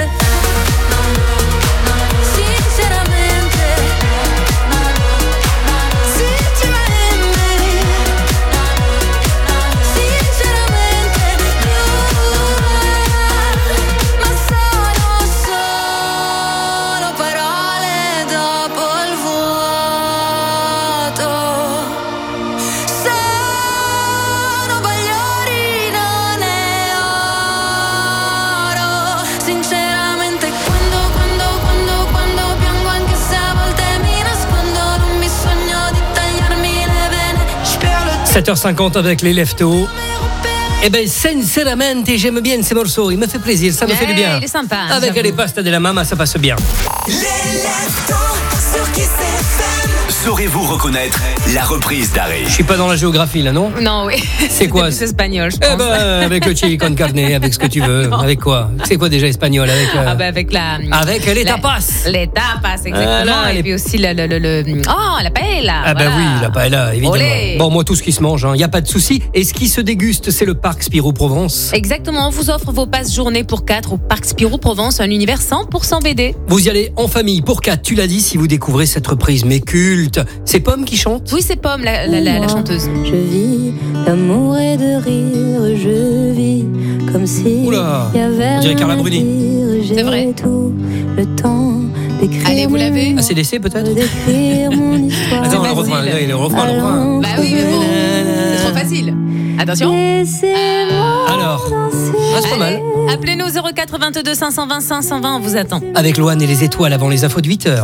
Sinceramente, si tu m'as aimé, sinceramente, ma solo parole dopo il vuoto. Sono bagliori, non è oro. Sinceramente quando piango, anche se a volte mi nascondo, non mi sogno di tagliarmi le vene. Je perds le 7h50 avec les Leftos. Eh ben, sinceramente, j'aime bien ces morceaux. Il me fait plaisir, ça me fait du bien. Il est sympa. Avec les pastas de la mama, ça passe bien. Saurez-vous reconnaître la reprise d'Harry? Je suis pas dans la géographie là, non? Non, oui. C'est quoi? C'est espagnol, je pense. Eh ben, avec le chili con carne, avec ce que tu veux. Avec quoi? C'est quoi déjà espagnol? Avec avec la... Avec les tapas. Les tapas, exactement. Voilà, et puis aussi la paella. Ah ben oui, la paella, évidemment. Olé. Bon, moi, tout ce qui se mange, il n'y a pas de souci. Et ce qui se déguste, c'est le parc Spirou Provence. Exactement, on vous offre vos passes journée pour 4 au parc Spirou Provence, un univers 100% BD. Vous y allez en famille pour 4, tu l'as dit, si vous découvrez cette reprise, mais culte. C'est Pomme qui chante? Oui, c'est Pomme, la chanteuse. Je vis d'amour et de rire, je vis comme si Oula, y avait on dirait Carla rien à Bruni. dire. C'est vrai. J'ai tout le temps d'écrire. Allez, vous l'avez? ACDC peut-être? D'écrire mon histoire. Attends, le refrain, là, il est le refrain. Bah oui, mais bon, c'est trop facile. Attention. Alors, c'est pas mal. Appelez-nous 04 22 520 520, on vous attend. Avec Loane et les étoiles avant les infos de 8h.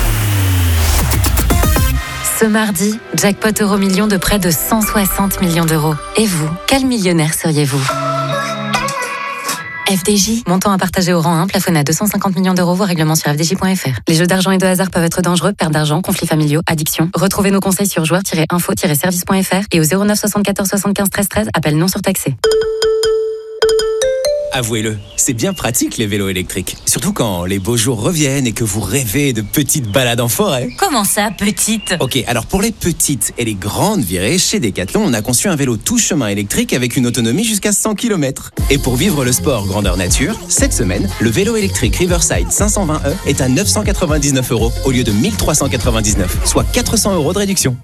Ce mardi, jackpot Euro-Million de près de 160 millions d'euros. Et vous, quel millionnaire seriez-vous? FDJ, montant à partager au rang 1, plafonné à 250 millions d'euros, voire règlement sur fdj.fr. Les jeux d'argent et de hasard peuvent être dangereux, perte d'argent, conflits familiaux, addiction. Retrouvez nos conseils sur joueurs-info-service.fr et au 09 74 75 13 13, appel non surtaxé. Avouez-le, c'est bien pratique les vélos électriques. Surtout quand les beaux jours reviennent et que vous rêvez de petites balades en forêt. Comment ça, petite? Ok, alors pour les petites et les grandes virées, chez Decathlon, on a conçu un vélo tout chemin électrique avec une autonomie jusqu'à 100 km. Et pour vivre le sport grandeur nature, cette semaine, le vélo électrique Riverside 520e est à 999 € au lieu de 1399, soit 400 € de réduction.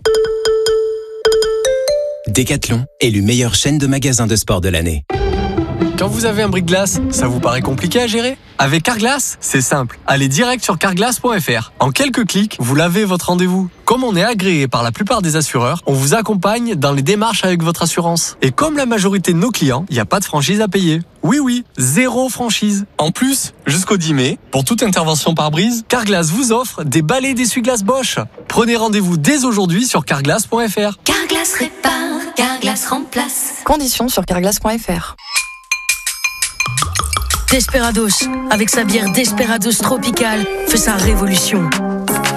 Decathlon, élu meilleure chaîne de magasins de sport de l'année. Quand vous avez un bris-de-glace, ça vous paraît compliqué à gérer? Avec Carglass, c'est simple. Allez direct sur carglass.fr. En quelques clics, vous lavez votre rendez-vous. Comme on est agréé par la plupart des assureurs, on vous accompagne dans les démarches avec votre assurance. Et comme la majorité de nos clients, il n'y a pas de franchise à payer. Oui, 0 franchise. En plus, jusqu'au 10 mai, pour toute intervention pare-brise, Carglass vous offre des balais d'essuie-glace Bosch. Prenez rendez-vous dès aujourd'hui sur carglass.fr. Carglass répare, Carglass remplace. Conditions sur carglass.fr. Desperados, avec sa bière Desperados Tropical, fait sa révolution. Pourquoi ?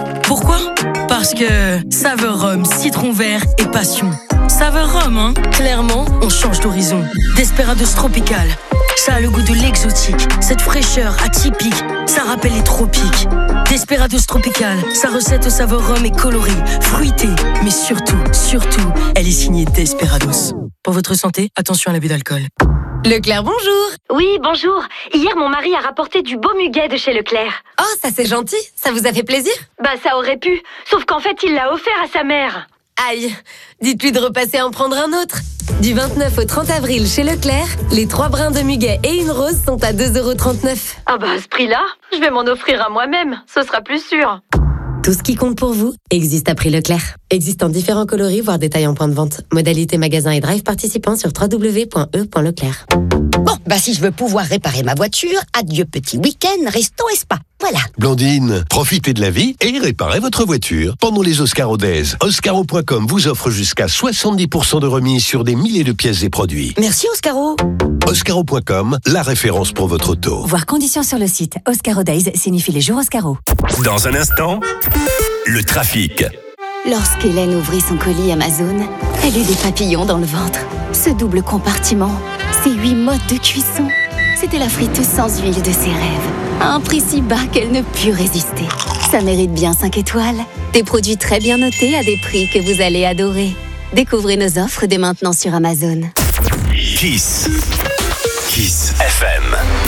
Parce que saveur rhum, citron vert et passion. Saveur rhum, hein ? Clairement, on change d'horizon. Desperados Tropical, ça a le goût de l'exotique. Cette fraîcheur atypique, ça rappelle les tropiques. Desperados Tropical, sa recette au saveur rhum est colorée, fruitée, mais surtout, elle est signée Desperados. Pour votre santé, attention à l'abus d'alcool. Leclerc, bonjour. Oui, bonjour. Hier, mon mari a rapporté du beau muguet de chez Leclerc. Oh, ça c'est gentil. Ça vous a fait plaisir ? Bah, ça aurait pu. Sauf qu'en fait, il l'a offert à sa mère. Aïe. Dites-lui de repasser en prendre un autre. Du 29 au 30 avril chez Leclerc, les 3 brins de muguet et une rose sont à 2,39 €. Ah bah, à ce prix-là, je vais m'en offrir à moi-même. Ce sera plus sûr. Tout ce qui compte pour vous existe à prix Leclerc. Existe en différents coloris, voire détails en point de vente. Modalité magasin et drive participants sur www.e.leclerc. Bon, bah si je veux pouvoir réparer ma voiture, adieu petit week-end, resto et spa. Voilà. Blandine, profitez de la vie et réparez votre voiture. Pendant les Oscaro Days, Oscaro.com vous offre jusqu'à 70% de remise sur des milliers de pièces et produits. Merci Oscaro. Oscaro.com, la référence pour votre auto. Voir conditions sur le site. Oscaro Days signifie les jours Oscaro. Dans un instant, le trafic. Lorsqu'Hélène ouvrit son colis Amazon, elle eut des papillons dans le ventre. Ce double compartiment, ces 8 modes de cuisson, c'était la friteuse sans huile de ses rêves. À un prix si bas qu'elle ne put résister. Ça mérite bien 5 étoiles. Des produits très bien notés à des prix que vous allez adorer. Découvrez nos offres dès maintenant sur Amazon. Kiss. Kiss FM.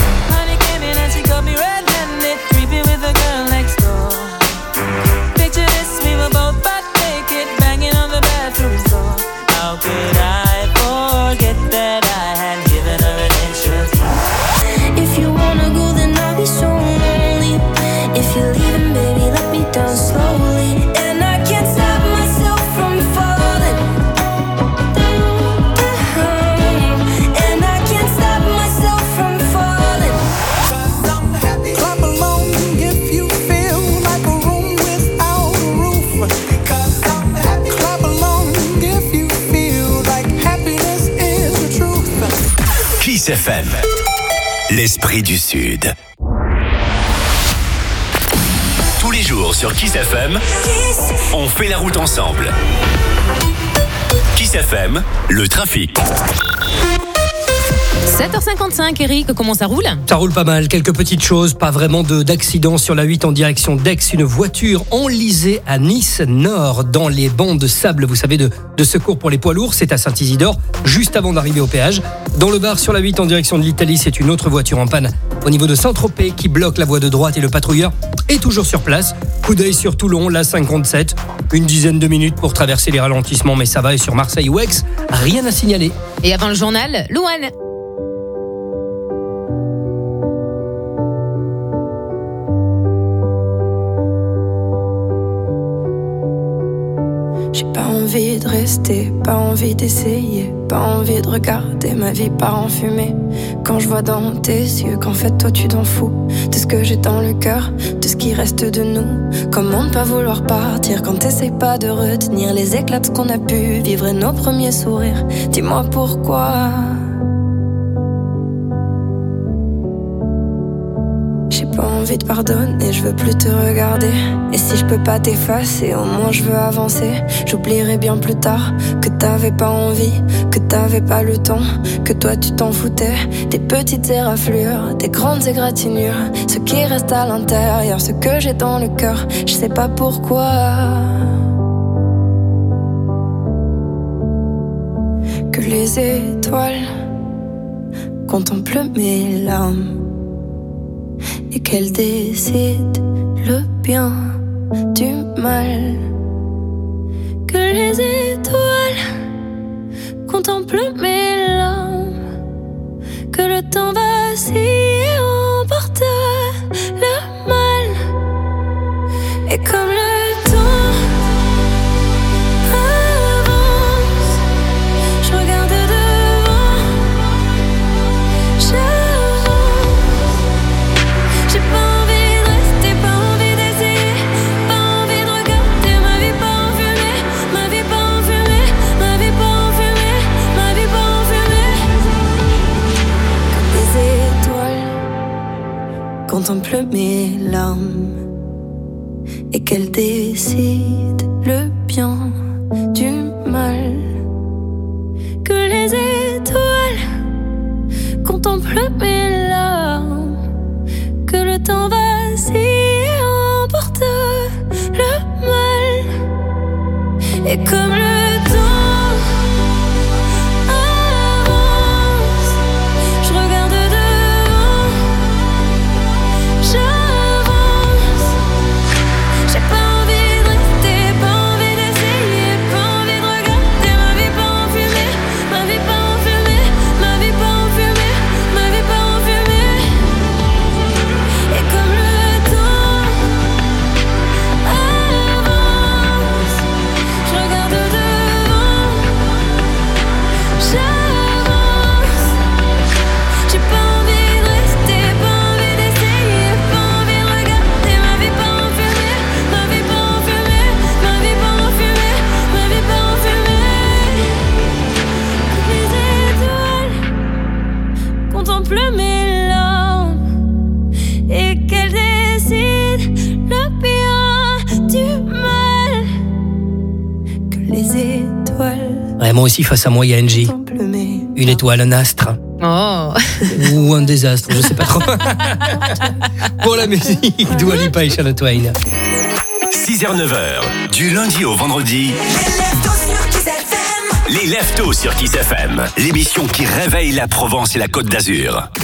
Kiss FM, l'esprit du Sud. Tous les jours sur Kiss FM, on fait la route ensemble. Kiss FM, le trafic. 7h55, Eric, comment ça roule ? Ça roule pas mal, quelques petites choses, pas vraiment d'accident sur la 8 en direction d'Aix. Une voiture enlisée à Nice Nord dans les bancs de sable, vous savez, de secours pour les poids lourds. C'est à Saint-Isidore, juste avant d'arriver au péage. Dans le Var, sur la 8 en direction de l'Italie, c'est une autre voiture en panne au niveau de Saint-Tropez qui bloque la voie de droite et le patrouilleur est toujours sur place. Coup d'œil sur Toulon, la 57. Une dizaine de minutes pour traverser les ralentissements, mais ça va. Et sur Marseille ou Aix, rien à signaler. Et avant le journal, Louane. J'ai pas envie de rester, pas envie d'essayer, pas envie de regarder ma vie part en fumée. Quand je vois dans tes yeux qu'en fait toi tu t'en fous de ce que j'ai dans le cœur, de ce qui reste de nous. Comment ne pas vouloir partir quand t'essayes pas de retenir les éclats de ce qu'on a pu vivre et nos premiers sourires. Dis-moi pourquoi. J'ai pas envie de pardonner, je veux plus te regarder. Et si je peux pas t'effacer, au moins je veux avancer. J'oublierai bien plus tard que t'avais pas envie, que t'avais pas le temps, que toi tu t'en foutais. Des petites éraflures, des grandes égratignures, ce qui reste à l'intérieur, ce que j'ai dans le cœur, je sais pas pourquoi. Que les étoiles contemplent mes larmes et qu'elle décide le bien du mal. Que les étoiles contemplent mes larmes, que le temps vacille et emporte le mal. Et comme le temps contemple mes larmes et qu'elle décide le bien du mal. Que les étoiles contemplent mes larmes, que le temps vacille et emporte le mal. Et comme le temps avance, je regarde devant, j'avance. J'ai pas envie de rester, pas envie d'essayer, pas envie de regarder ma vie pas en fumée, ma vie pas en fumée, ma vie pas en fumée, ma vie pas en fumée. Et comme le temps avance, je regarde devant, j'avance. J'ai pas envie de rester, pas envie d'essayer, pas envie de regarder ma vie pas en fumée, ma vie pas en fumée, ma vie pas en fumée, ma vie pas en fumée. Les étoiles contemplent mes larmes et qu'elles décident le bien du mal. Que les étoiles Ouais, moi aussi, face à moi, il y a NJ. contemplent mes Une étoile, un astre. Oh. Ou un désastre, je sais pas trop. Pour la musique, Dua Lipa et Shania Twain. 6h-9h, du lundi au vendredi. Les Leftos sur Kiss FM, l'émission qui réveille la Provence et la Côte d'Azur.